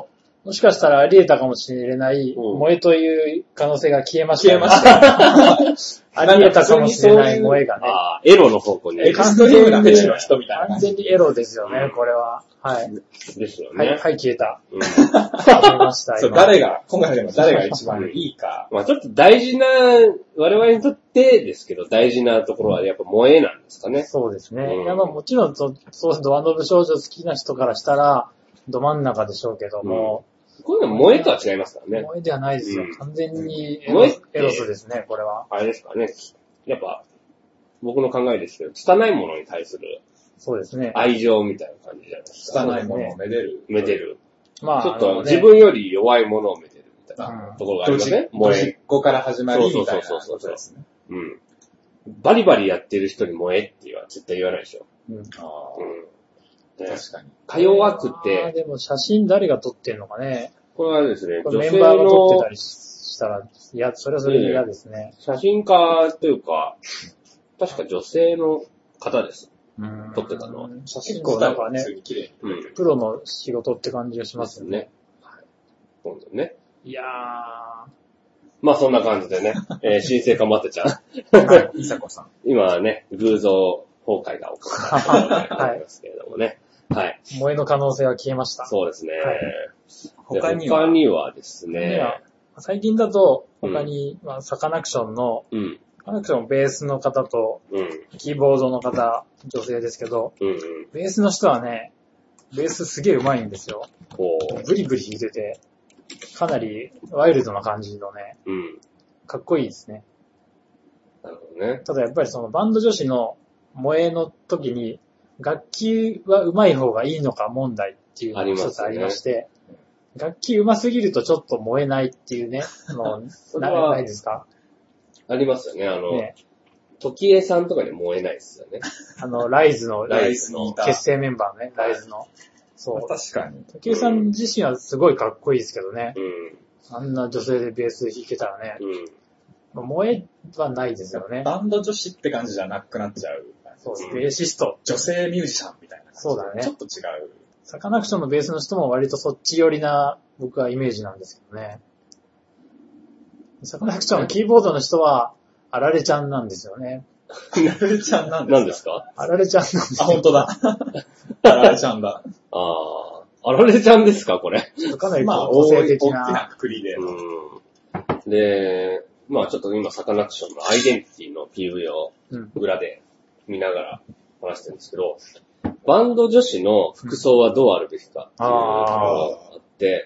もしかしたらあり得たかもしれない、
うん、
萌えという可能性が消えました、
ね。消えました。
あり得たかもしれない萌えがね。
ああ、エロの方向に。
エクストリームなフェチの人みたいな。
完全にエロですよね、うん、これは。はい。
ですよね。
はい、はい、消えた。うん。消えました。
そう、誰が、今回でも誰が一番いいか。
まあちょっと大事な、我々にとってですけど、大事なところはやっぱ萌えなんですかね。
そうですね。うん、いやまあもちろん、そう、ドアノブ少女好きな人からしたら、ど真ん中でしょうけども、
うん、こういうの萌えとは違いますからね。
萌えではないですよ。うん、完全にエロス、エロスですね、これは。
あれですかね。やっぱ、僕の考えですけど、汚いものに対する、
そうですね。
愛情みたいな感じじゃないですか。
汚いものをめでる。
めでる。
まあ、
ちょっと自分より弱いものをめでるみたいなところがありますね。
萌え。っこから始まりみたいなことですね。
うん。バリバリやってる人に萌えっていうのは絶対言わないでしょ。
うん。あ
うん。
確かに。
か弱くて。
あでも写真誰が撮ってんのかね。
これはですね、
女性のメンバーが撮ってたりしたら、いや、それはそれで嫌ですね。
写真家というか、確か女性の方です。撮ってたのは。
結構なんかね、うん、プロの仕事って感じがしますよね。
はい。今度ね。
いやー。
まあそんな感じでね、えー、新生かまてちゃん。
はい、いさこさん。
今ね、偶像崩壊が起こったんですけれどもね。はい。
萌えの可能性は消えました。
そうですね。はい、
他には
他にはですね。
最近だと、他に、うん、まあ、サカナクションの、
うん
サカナクションベースの方と、キーボードの方、女性ですけど、
うんうん、
ベースの人はね、ベースすげえ上手いんですよ。ブリブリ弾いてて、かなりワイルドな感じのね、
うん、
かっこいいですね。
なるほどね。
ただやっぱりそのバンド女子の萌えの時に、楽器は上手い方がいいのか問題っていうのが一つありまして、ね、楽器上手すぎるとちょっと燃えないっていうね、のなないですか？
ありますよね。あの、ね、時江さんとかに燃えないですよね。
あの、ライズの、
ライズの
結成メンバーね、ライズの。そう。
確かに。
時江さん自身はすごいかっこいいですけどね。
うん。
あんな女性でベース弾けたらね。うん。萌えはないですよね。
バンド女子って感じじゃなくなっちゃう。
そうです。ベーシスト。
女性ミュージシャンみたいな感じ。
そうだね。
ちょっと違う。
サカナクションのベースの人も割とそっち寄りな、僕はイメージなんですけどね。サカナクションのキーボードの人は、あられちゃんなんですよね。
あられちゃんなんですか？
何ですか？
あられちゃんなんですよ。
あ、本当だ。あられちゃんだ。
ああ、あられちゃんですかこれ。
かなり個性的な。
大きなくくりで。
うん。で、まあちょっと今サカナクションのアイデンティティの ピーブイ を裏で見ながら話してるんですけど、バンド女子の服装はどうあるべきかっていうのがあって、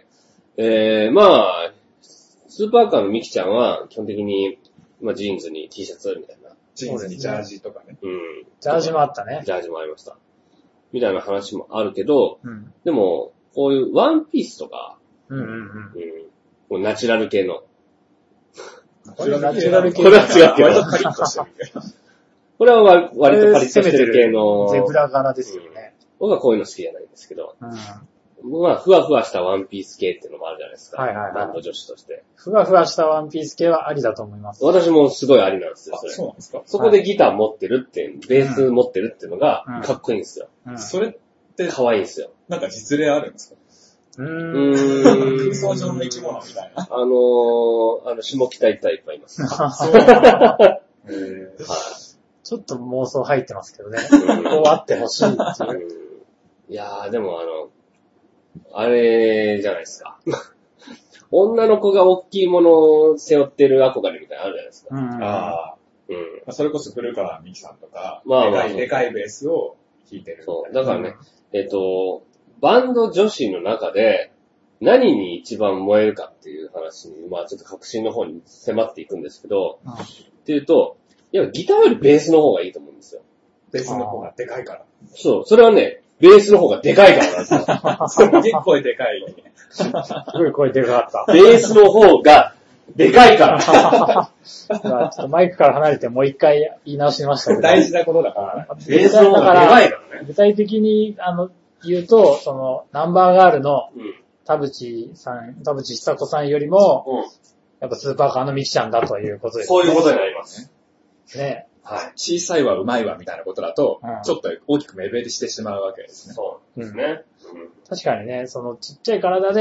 うん、えー、まあ、スーパーカーのミキちゃんは基本的に、まあ、ジーンズに T シャツみたいな。
ジーンズにジャージとかね。
うん。
ジャージもあったね。
ジャージもありました。みたいな話もあるけど、
うん、
でも、こういうワンピースとか、
うんうんうん。
うん、ナチュラル系の。
これはナチュラル系
これは違うけど。
割とパリッとしてるけど。
これは割とパリッとしてる系の。
ゼブラ柄ですよね。
僕はこういうの好きじゃないんですけど。
うん
まあ、ふわふわしたワンピース系っていうのもあるじゃないですか。
はいはいはい。
バンド女子として。
ふわふわしたワンピース系はありだと思います。
私もすごいありなんですよ、それ。
そうなんですか？
そこでギター持ってるっていう、ベース持ってるっていうのが、かっこいいんですよ。
うんうん、
それって、
可愛いんですよ。
なんか実例あるんですか？
うーん。
空想上の生き物みたいな。
あのー、あの、下北行ったらいっぱいいます。
そうなんだ。へー。はい。
ちょっと妄想入ってますけどね。こうあってほしいっていう。
いやー、でもあの、あれじゃないですか。女の子が大きいものを背負ってる憧れみたいなのあるじゃないですか。
うん、
ああ。
うん。
それこそ古川美樹さんとか、
まあまあ、
でかい、でかいベースを弾いてる。
そう。だからね、うん、えっと、バンド女子の中で何に一番燃えるかっていう話に、まあちょっと革新の方に迫っていくんですけど、
うん、
っていうと、いや、ギターよりベースの方がいいと思うんですよ。
ベースの方がでかいから。
そう。それはね、ベースの方がでかいからなんですよ。
すっげえ声でかい。
すごい声でかかった。
ベースの方がでかいから。
ちょっとマイクから離れてもう一回言い直しましたけど。
大事なことだから。
ベースの方がでかいからね。
具体的にあの言うと、そのナンバーガールの田淵さん、田淵久子さんよりも、うん、やっぱスーパーカーのミキちゃんだということですね。
そういうことになります。
ね。
はい。小さいはうまいわみたいなことだと、うん、ちょっと大きく目減りしてしまうわけですね。
そうですね。
うん、確かにね、そのちっちゃい体で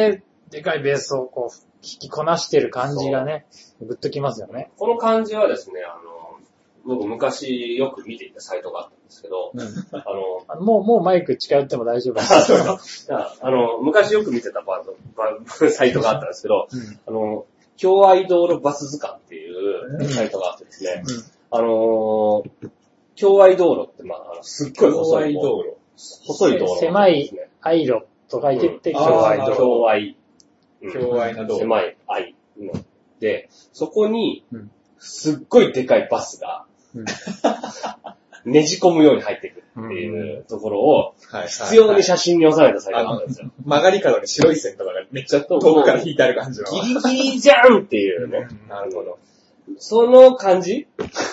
でかいベースをこう、弾きこなしてる感じがね、グッときますよね。
この感じはですね、あの、僕昔よく見ていたサイトがあったんですけど、うん、あの
あのもう、もうマイク近寄っても大丈夫です
かあの、昔よく見てたバンド、バンサイトがあったんですけど、うん、あの、京愛道路バス図鑑っていうサイトがあってですね、うん、あの、京愛道路って、まあ、すっごい細い道路。細い道路、ね。
狭い愛路と書いてって、京愛道路。
京愛。
京愛な道路。
狭い愛の。で、そこに、すっごいでかいバスが、うん、ねじ込むように入ってくるっていうところを、必要に写真に収めたサイトなんですよ。
曲がり角に白い線とかがめっちゃ遠くから引いてある感じの。
ギリギリじゃんっていうね。
うん、なるほど。
その感じ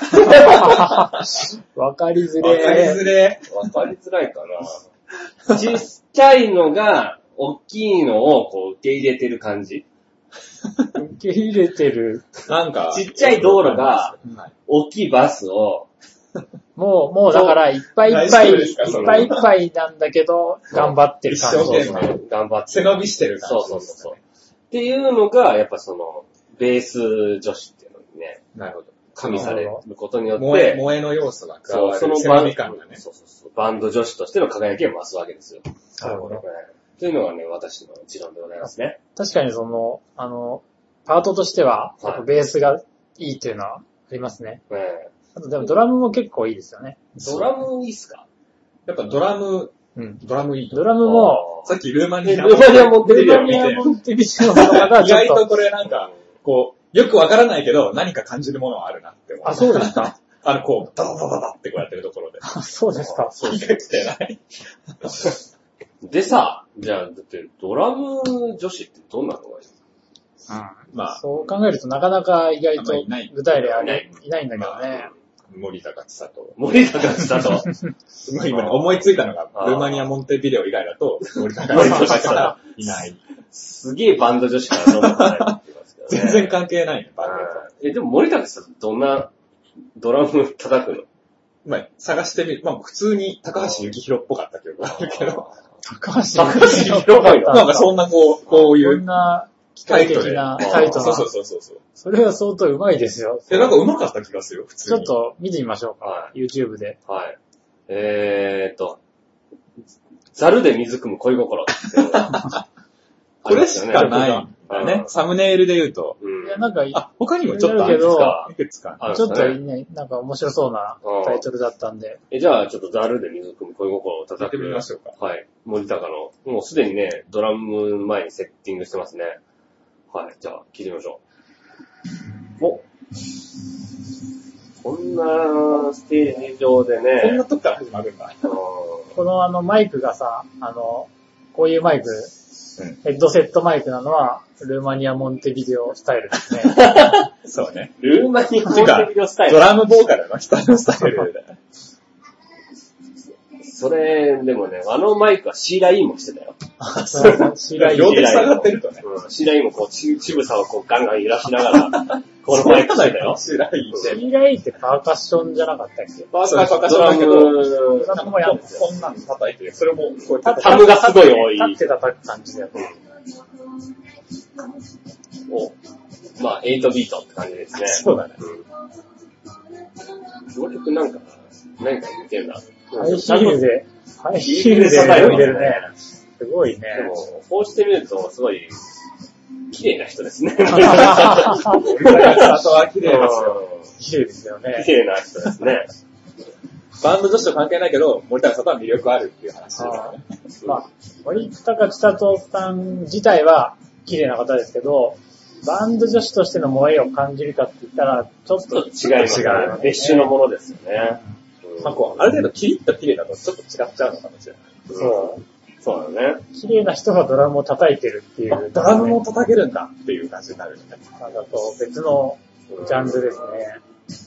わかりづれ。
わかりづれ。
わかりづらいかな。ちっちゃいのが、大きいのをこう受け入れてる感じ。
受け入れてる。
なんか、
ちっちゃい道路が、大きいバスを、
もう、もうだから、いっぱいいっぱい、いっぱいいっぱいなんだけど、頑張ってる感じ。
一生懸命
頑張って
背伸びしてる感じ、ね。
そうそうそう。っていうのが、やっぱその、ベース女子っていうのにね、
なるほど。
加味されることによって、
萌え、萌えの要素が加わる。
その
背伸び感がね。
そうそうそう。バンド女子としての輝きを増すわけですよ。
なるほど。
というのがね、私の持論でございますね。
確かにその、あの、パートとしては、はい、ベースがいいっていうのはありますね。
ねえ。
あとでもドラムも結構いいですよね。
ドラムいいっすか？
やっぱドラム、うん、ドラムいいと。
ドラムも、
さっきルーマニア
ルーマニアモンテビデオ見て。ルーマニアモンテビデオの方が
意外とこれなんか、こう、よくわからないけど、何か感じるものはあるなって思う。
あ、そうですか？
あの、こう、ダダダダダってこうやってるところで。
あ、そうですか？
そう気が来てない。
でさ、じゃあ、だってドラム女子ってどんなのがいい？
うん、まあ、そう考えるとなかなか意外と具体例あれいないんだけどね。
森高千里。
森高千里。
今思いついたのが、ルーマニアモンテビデオ以外だと、森高千里しかいない。
すげえバンド女子からどんどん離れてってますけどね。
全然関係ないね、バンドと。
え、でも森高千里どんなドラム叩くの？
まあ、探してみる。まあ、普通に高橋幸宏っぽかった記憶があるけど。
高橋幸宏っぽかった。
なんかそんなこう、こういう。
こんな、タイト的な、タイトな。
そうそうそうそう。
それは相当上手いですよ。
え、なんか上手かった気がするよ、普通に。
ちょっと見てみましょうか。はい、YouTube で。
はい。えーっと、ザルで水汲む恋心って。
これしかないんだね。サムネイルで言うと。
うん、いや、なんか、
あ、他にもちょっとあるけど、いくつか。
ちょっとね、なんか面白そうなタイトルだったんで。
え、じゃあ、ちょっとザルで水汲む恋心を叩
いてみましょうか。
はい。森高の、もうすでにね、ドラム前にセッティングしてますね。はい。じゃあ、聞いてみましょう。おこんなステージ上でね。
こんなとこから始まるんだ。
このあのマイクがさ、あの、こういうマイク、うん、ヘッドセットマイクなのは、ルーマニアモンテビデオスタイルですね。
そうね。
ルーマニアモンテビデオスタイル。
ドラムボーカルの人のスタイルで。
それ、でもね、あのマイクはシーラインもしてたよ。
シーライン。
両手下がってるとね。
うん、シーラインもこう、ち、ちぶさをこうガンガン揺らしながら、このマイクしてたよ。
シーライン
シーラインってパーカッションじゃなかったっけ？
パーカッションだけど、
ドラムもやるんですよ。
こんなん叩いてる。それも、こう
タムがすごい多い。
立って叩く感じだよ。
お、まあ、エイトビートって感じですね。
そうだね。うん。
この曲なんか、何か似てるな。
ハイヒールで、ハイヒールで叩いてるね。すごいね。
でも、こうしてみると、すごい、綺麗な人ですね。
森高千里は綺麗ですよ。
綺麗ですよね。
綺麗な人ですね。
バンド女子と関係ないけど、森高千里は魅力あるっていう話ですね。
まあ、森高千里さん自体は綺麗な方ですけど、バンド女子としての萌えを感じるかって言ったら、ちょっと違いますね。
別種のものですよね。
まあこう、ある程度キリッと綺麗だとちょっと違っちゃうのかもしれない。
そう。
そうだね。
綺麗な人がドラムを叩いてるっていう、ね。
ドラムも叩けるんだっていう感じになるよね。
だと別のジャンルですね。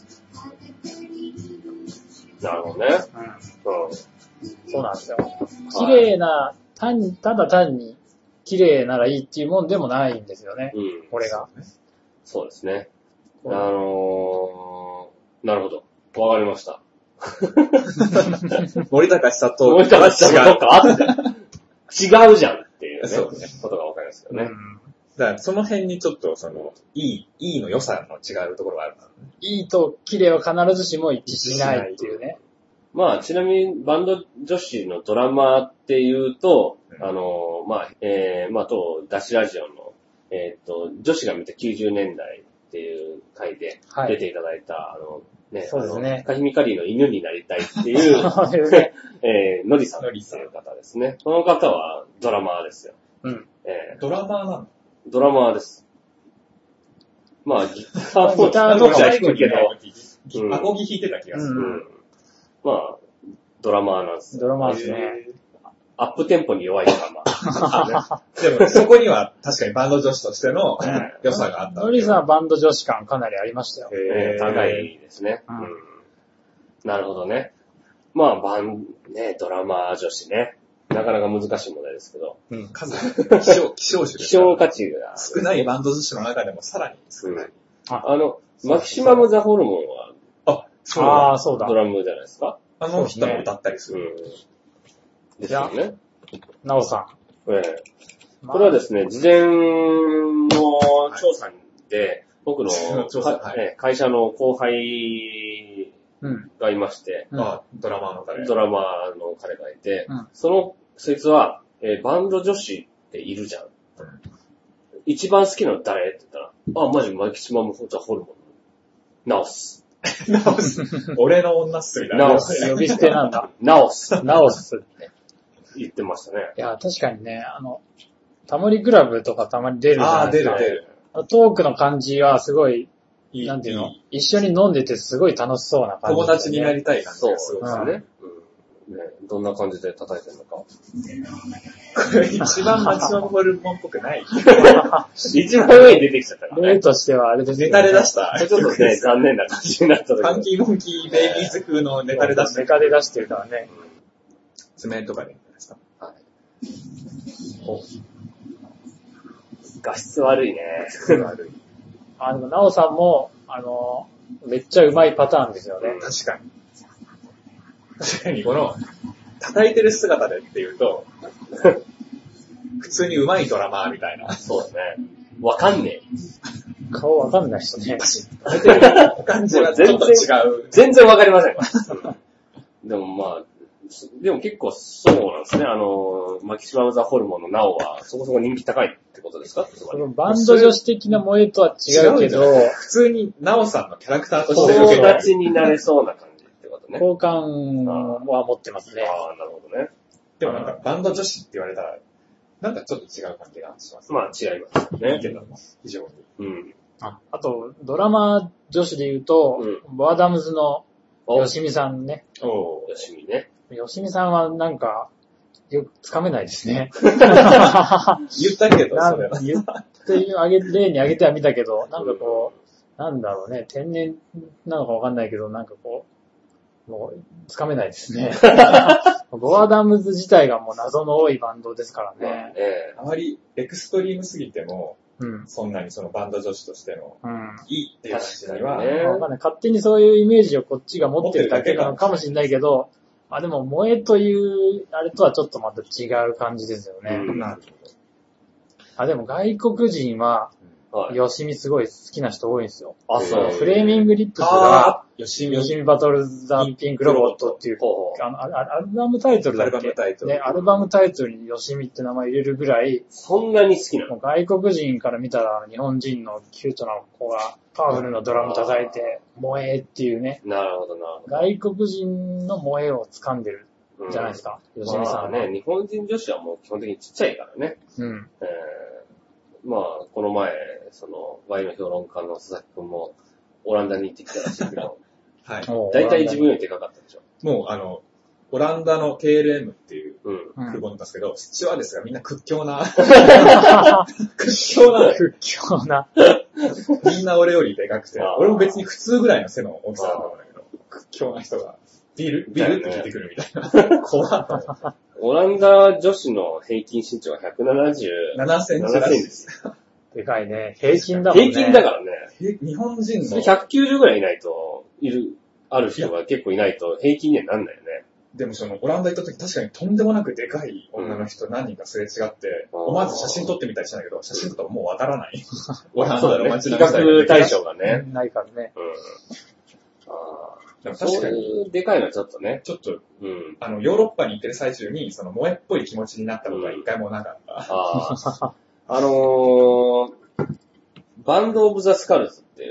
なるほどね。
うん。うん、そうなんですよ。綺麗な、単ただ単に綺麗ならいいっていうもんでもないんですよね。うん。これが。
そうですね。あのー、なるほど。わかりました。
森高千里。
森高千里とかあって。違うじゃんっていういうね、
そうね
ことがわかりますよね。
うん。
だからその辺にちょっとその、いい、いいの良さの違うところがあるからね。
いいと綺麗は必ずしも一致しないっていうね。
まあ、ちなみにバンド女子のドラマーっていうと、
うん
あの、まあ、えー、まあ、と、ダッシュラジオの、えっ、と、女子が見たきゅうじゅうねんだいっていう回で
はい
出ていただいた、あの、ね、
そうですね
あのカヒミカリーの犬になりたいっていう、
そういうね。
えー、のりさんってい
のりさん
う方ですね。この方はドラマーですよ。
うん。
え
ドラマーなの
ー、ドラマーです。まあ、ギターも
ギターとか
弾くけど、うん
アコギ弾いてた気がす
う
る。
ん。まあ、ドラマーなんですよ。
ドラマーですね。
アップテンポに弱いドラマー。
でも、そこには確かにバンド女子としての良さがあった。
ノリさんはバンド女子感かなりありましたよ。
えー高いですね、
うん
うん。なるほどね。まあ、バン、ね、ドラマー女子ね。なかなか難しい問題ですけど。
うん。
数、希少、希少種
希少価値が。
少ないバンド女子の中でもさらに少ない。
あの、マキシマム・ザ・ホルモンは
あ、そう
ああ、
だ。
そうだ
ド。ラムじゃないですか。
あの人も歌ったりす
う
る。
ん。ですよね。
なおさ
ええ
ん。
これはですね、事前の調査で、僕の
調査はい
かええ会社の後輩
うん。
がいまして、
うん
あ、ドラマーの彼。
ドラマーの彼がいて、
うん
その、そいつは、えーバンド女子っているじゃん。一番好きなの誰って言ったら、あ、マジマキシマム・ザ・ホルモン。ナオス。
ナオス。俺の女っすみたいな。
ナオス
呼び捨てなんだ。
ナオス。
ナオスって。
言ってましたね。
いや、確かにね、あの、タモリクラブとかたまに出るじゃ
ああ、
ないですか。
出る出る。
トークの感じはすごい、
いい
なんていうの
いい
一緒に飲んでてすごい楽しそうな感じ、
友達になりたい感じ
そう
がすごい。
ですね。うんね。どんな感じで叩いてるのか。
これ一番マキシマムホルモンっぽくない。
一番上に出てきちゃったからね。
例としてはあれですよね。
ネタで出した。
ちょっとね、残念な感じになった時
ファンキーモンキーベイビーズ風のネタで出した。
ネタで出してるからね。
爪とかでいいんじゃないですか。
画質悪いね。
悪い。
あの、なおさんも、あの、めっちゃうまいパターンですよね。
確かに。確かにこの、叩いてる姿でっていうと、普通に上手いドラマーみたいな。
そうだね。わかんねえ。
顔わかんない人ね。
感じはちょっと違う。
全然わかりません。でもまあ、でも結構そうなんですね。あの、マキシマム・ザ・ホルモンのナオはそこそこ人気高いってことですか？
そのバンド女子的な萌えとは違うけど、
普通にナオさんのキャラクターとして
友
受け
達になれそうな感じってことね。
好感は持ってますね。
ああ、なるほどね。
でもなんかバンド女子って言われたら、なんかちょっと違う感じがします。
まあ違いますね。
いいけど、非常に。
うん。
ああと、ドラマ女子で言うと、
う
ボアダムズの
お、
吉見さんね。
およしみね。
吉見さんはなんか、よくつかめないですね。
言ったけど、
なん
それは。
言ってあげ、例に挙げてはみたけど、なんかこう、なんだろうね、天然なのかわかんないけど、なんかこう、もう、つかめないですね。ボアダムズ自体がもう謎の多いバンドですからね。
え
あまりエクストリームすぎても、
うん。
そんなにそのバンド女子としての
うん。
いいっていう感じには、
確かにね
わかんない。勝手にそういうイメージをこっちが持ってるだけなのかもしれないけど、まあでも、萌えという、あれとはちょっとまた違う感じですよね。
うん
なる
あ、でも外国人は、
はい。
吉見すごい好きな人多いんですよ。
あ、そう。
フレーミングリップス
ほど。
が、
あー、よしみ。
吉見バトルザ・ピンクロボットっていう、
ほうほう
あの、ああアルバムタイトルだっけ
アルバムタイトル
ね、アルバムタイトルに吉見って名前入れるぐらい、
そんなに好きなの？
もう外国人から見たら日本人のキュートな子がパワフルなドラム叩いて、萌えっていうね、
なるほどなるほど。
外国人の萌えを掴んでるじゃないですか、吉見さんは。
まあね、日本人女子はもう基本的にちっちゃいからね。
うん。
えー、まあ、この前、その、ワイの評論家の佐々木くんも、オランダに行ってきたらしいけど、
はい。
もう
大体自分よりでかかったでしょ。
もう、あの、オランダの ケーエルエム っていう
うん。
うん
空母なんですけど、スチュワーデスがみんな屈強な、屈強な、
屈強な。
みんな俺よりでかくて
あー、
俺も別に普通ぐらいの背の大きさだと思うんだけど、屈強な人が、ビールビールって聞いてくるみたいな。怖っと思って。
オランダ女子の平均身長がひゃくななじゅう
ななセンチ
なな
らしいで。
センチですす。
でかいね。平均だもんね。
平均だからね。
え日本人の、
ひゃくきゅうじゅうぐらいいないと、いる、ある人が結構いないと平均にはなんないよね。
でもその、オランダ行った時確かにとんでもなくでかい女の人何人かすれ違って、うん、思わず写真撮ってみたりしたんだけど、写真撮ったらもう渡らない。オランダの街
の比較対象がね。
ないからね。
うん。あでも確かに。でかいのはちょっとね。
ちょっと、うん、あの、ヨーロッパに行ってる最中に、その、萌えっぽい気持ちになったことは一回もなかった。うん、
ああのー、バンド・オブ・ザ・スカルズっていう、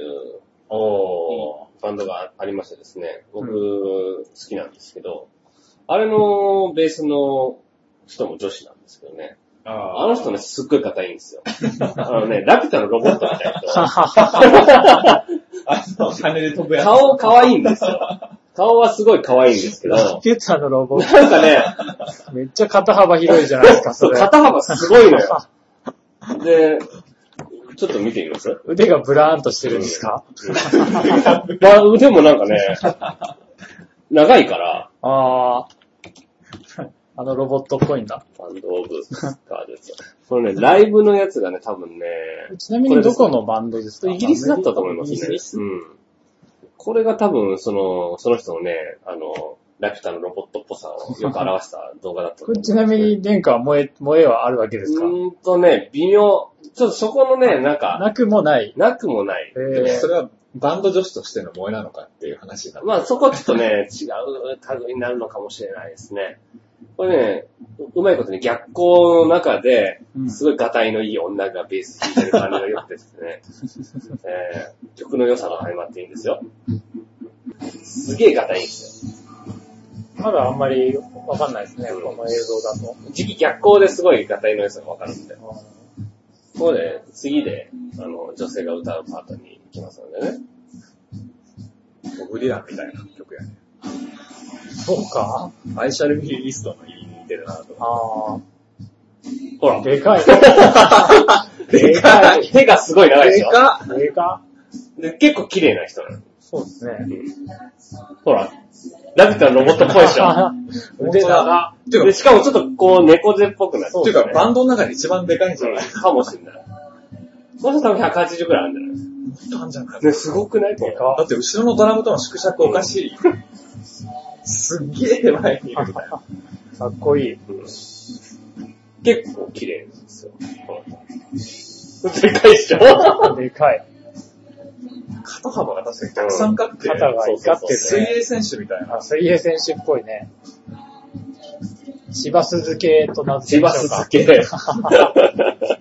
おバンドがありましてですね、僕、好きなんですけど、あれのベースの人も女子なんですけどね。あ, あの人ね、すっごい硬いんですよ。あのね、ラピュタのロボットみたいな人。
あの、羽で飛ぶやつ。
顔可愛いんですよ。顔はすごい可愛いんですけど。
ラピュタのロボット。
なんかね、
めっちゃ肩幅広いじゃないですか、それ。
肩幅すごいのよ。で、ちょっと見てみます？
腕がブラーンとしてるんですか？
うん、まあ、腕もなんかね、長いから。
ああ。あのロボットっぽいんだ。
バンドオブスカーです。これね、ライブのやつがね、多分ね。
ちなみにどこのバンドですか？
イギリスだったと思いますね。イギリス？うん。これが多分、その、その人のね、あの、ラピュタのロボットっぽさをよく表した動画だったと思います、ね。
これちなみに、殿下は萌え、萌えはあるわけですか？
うーんとね、微妙。ちょっとそこのね、なんか。
なくもない。
なくもない。
えー、でもそれはバンド女子としての萌えなのかっていう話になる。
まあそこはちょっとね、違う類になるのかもしれないですね。これね、うまいことに逆光の中で、すごいガタイのいい女がベース弾いてる感じが良くてですね、えー、曲の良さが相まっていいんですよ。すげえガタイいいんですよ。
まだあんまりわかんないですね、この映像だと。
時期逆光ですごいガタイの良さがわかるんで。ここで、次で、あの、女性が歌うパートに行きますのでね。
ボブ・ディランみたいな曲やね。
そうか？
アイシャル・ビー・リストの意味に似てるなと。
ああ。
ほら。
でかい。
でかい。手がすごい長いでしょ。
でかでか
で、結構綺麗な人なの。
そうですね。うん、
ほら。ラピュタのロボットっぽいでしょ。
腕長。
で、しかもちょっとこう、猫背っぽくなってる、
ね。っていうか、バンドの中で一番でかいんじゃない、
うん、かもしれない。もうちょっと多分ひゃくはちじゅうくらいあるんじゃない
もっとあるんじゃない
ね、すごくない
だって後ろのドラムとの縮尺おかしい。すっげえ前にいるみたいな。
かっこいい。うん、
結構綺麗なんですよ。でかいっしょ
でかい。
肩幅が確かにたくさんかって、
肩が光ってる、ね。
水泳選手みたいな。
水泳選手っぽいね。千葉鈴系と名付
けましょうか。千葉鈴系。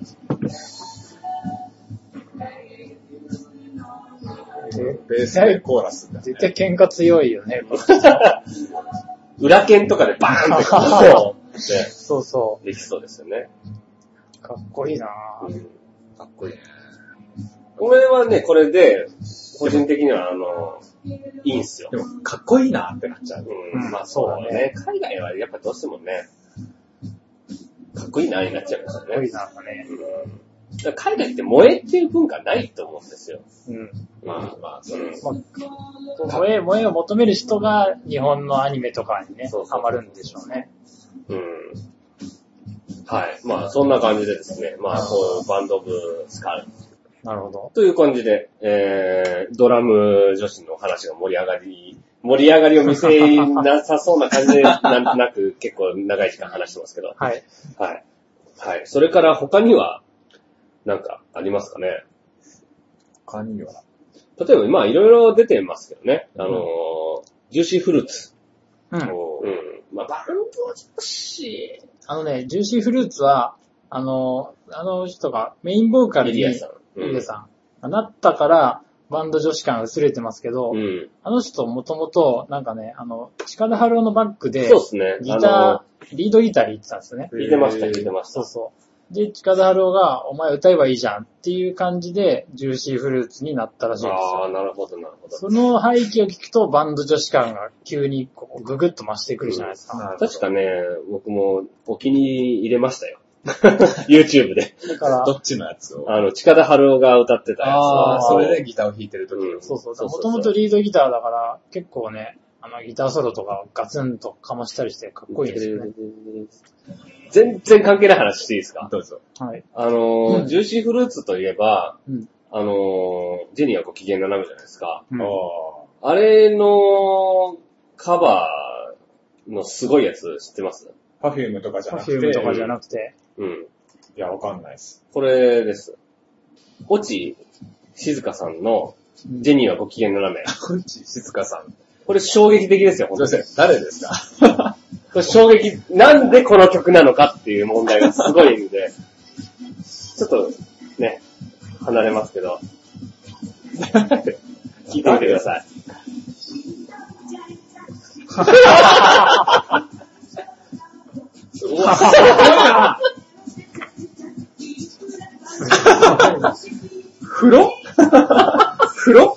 ベースでコーラス、
ね。絶対喧嘩強いよね。
裏剣とかでバーンってこう、
そうそう。
できそうですよね。
かっこいいなぁ、うん。
かっこいいね。
これはね、これで、個人的にはあの、いいんすよ。
でも、かっこいいなってなっちゃう。
うん、まあそうだね。海外はやっぱどうしてもね、かっこいいなになっちゃいますよね。かっ
こいいなぁね。
うん海外って萌えっていう文化ないと思うんですよ。
うん。
まあまあ、そうです。
まあ、萌え、萌えを求める人が日本のアニメとかにね、ハマるんでしょうね。
うん。はい。まあ、そんな感じでですね。まあ、そういうバンドオブスカル。
なるほど。
という感じで、えー、ドラム女子の話が盛り上がり、盛り上がりを見せなさそうな感じで、なんとなく結構長い時間話してますけど。
はい。
はい。はい。それから他には、なんかありますかね。
他には
例えば、まあいろいろ出てますけどね。あのー、うん、ジューシーフルーツ。
うん。うん。
まあバンド女子。
あのね、ジューシーフルーツは、あの、あの人がメインボーカルに、
リリアさん。
リリアさん。なったから、バンド女子感薄れてますけど、うん、あの人もともと、なんかね、あの、近田春夫のバックで、
そうですね。
ギター、リードギター弾いてたんですよね。
弾いてました、弾いてました。
そうそう。で、近田春夫が、お前歌えばいいじゃんっていう感じで、ジューシーフルーツになったらしいんですよ。
ああ、なるほど、なるほど。
その背景を聞くと、バンド女子感が急にこうググッと増してくるじゃないですか。
うん、確かね、僕もお気に入れましたよ。YouTube で。
だから、
どっちのやつを
あの、近田春夫が歌ってたやつ
ああ、それでギターを弾いてる時、
うん、そうそう。もともとリードギターだから、結構ね、あの、ギターソロとかガツンとかましたりしてかっこいいですよね。
全然関係ない話していいですか？
どうぞ。
はい。
あのーうん、ジューシーフルーツといえば、
うん、
あのー、ジェニーはご機嫌斜めじゃないですか。
うん、
あれのカバーのすごいやつ知ってます？
パフュームとかじゃなくて。
パフュームとかじゃなくて。
うん。
いや、わかんないです。
これです。越智静香さんのジェニーはご機嫌斜め。
越智静香さん。
これ衝撃的ですよ、本当に。
誰ですか？
これ衝撃、なんでこの曲なのかっていう問題がすごいんで、ちょっとね、離れますけど、聞いてみてください。うわ、すごいな。
風呂風呂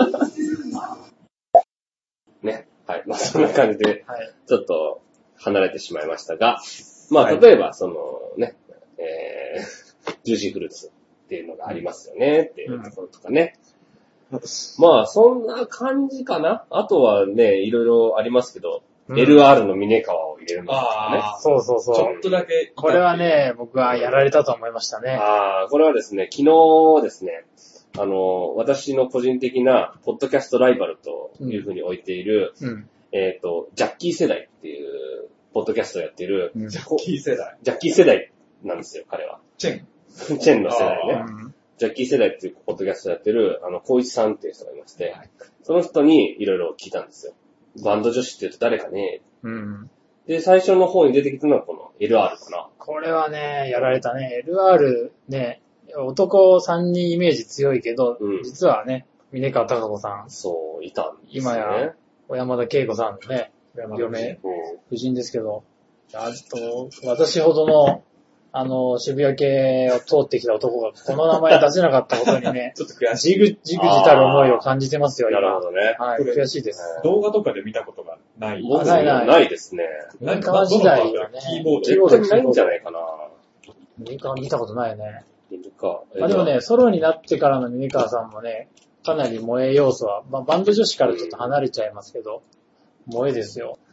ね。はい。まあそんな感じで、
はい、
ちょっと離れてしまいましたが、まあ例えば、そのね、えー、ジューシーフルーツっていうのがありますよね、っていうところとかね。うん、まあそんな感じかな。あとはね、いろいろありますけど、うん、エルアール の峰川を入れるのとかね。
ああ、そうそうそう。
ちょっとだけ。
これはね、僕はやられたと思いましたね。
ああ、これはですね、昨日ですね、あの、私の個人的な、ポッドキャストライバルというふうに置いている、うん、えっ、ー、と、ジャッキー世代っていう、ポッドキャストをやっている、
うん、ジャッキー世代
ジャッキー世代なんですよ、彼は。
チェン
チェンの世代ね。ジャッキー世代っていうポッドキャストをやってる、あの、小一さんっていう人がいまして、はい、その人にいろいろ聞いたんですよ。バンド女子って言うと誰かね、うん、で、最初の方に出てきたのはこの エルアール かな。
これはね、やられたね。エルアール ね、男さんにんイメージ強いけど、うん、実はね、峰川貴子さん。
そう、いたんですね。
今や、小山田恵子さんのね、嫁、夫人ですけど、あと、私ほどの、あの、渋谷系を通ってきた男がこの名前出せなかったことにね、
ちょっと悔しい。
じぐ、じぐじたる思いを感じてますよ、
今。なるほどね。
はい、悔しいです。
動画とかで見たことがない。
あないない。ないですね。
峰川時代はね、
キーボード。
絶対ないんじゃないかな。
峰川見たことないよね。
いるか。
あ、でもね、ソロになってからの峰川さんもね、かなり萌え要素は、まあ、バンド女子からちょっと離れちゃいますけど、萌えですよ。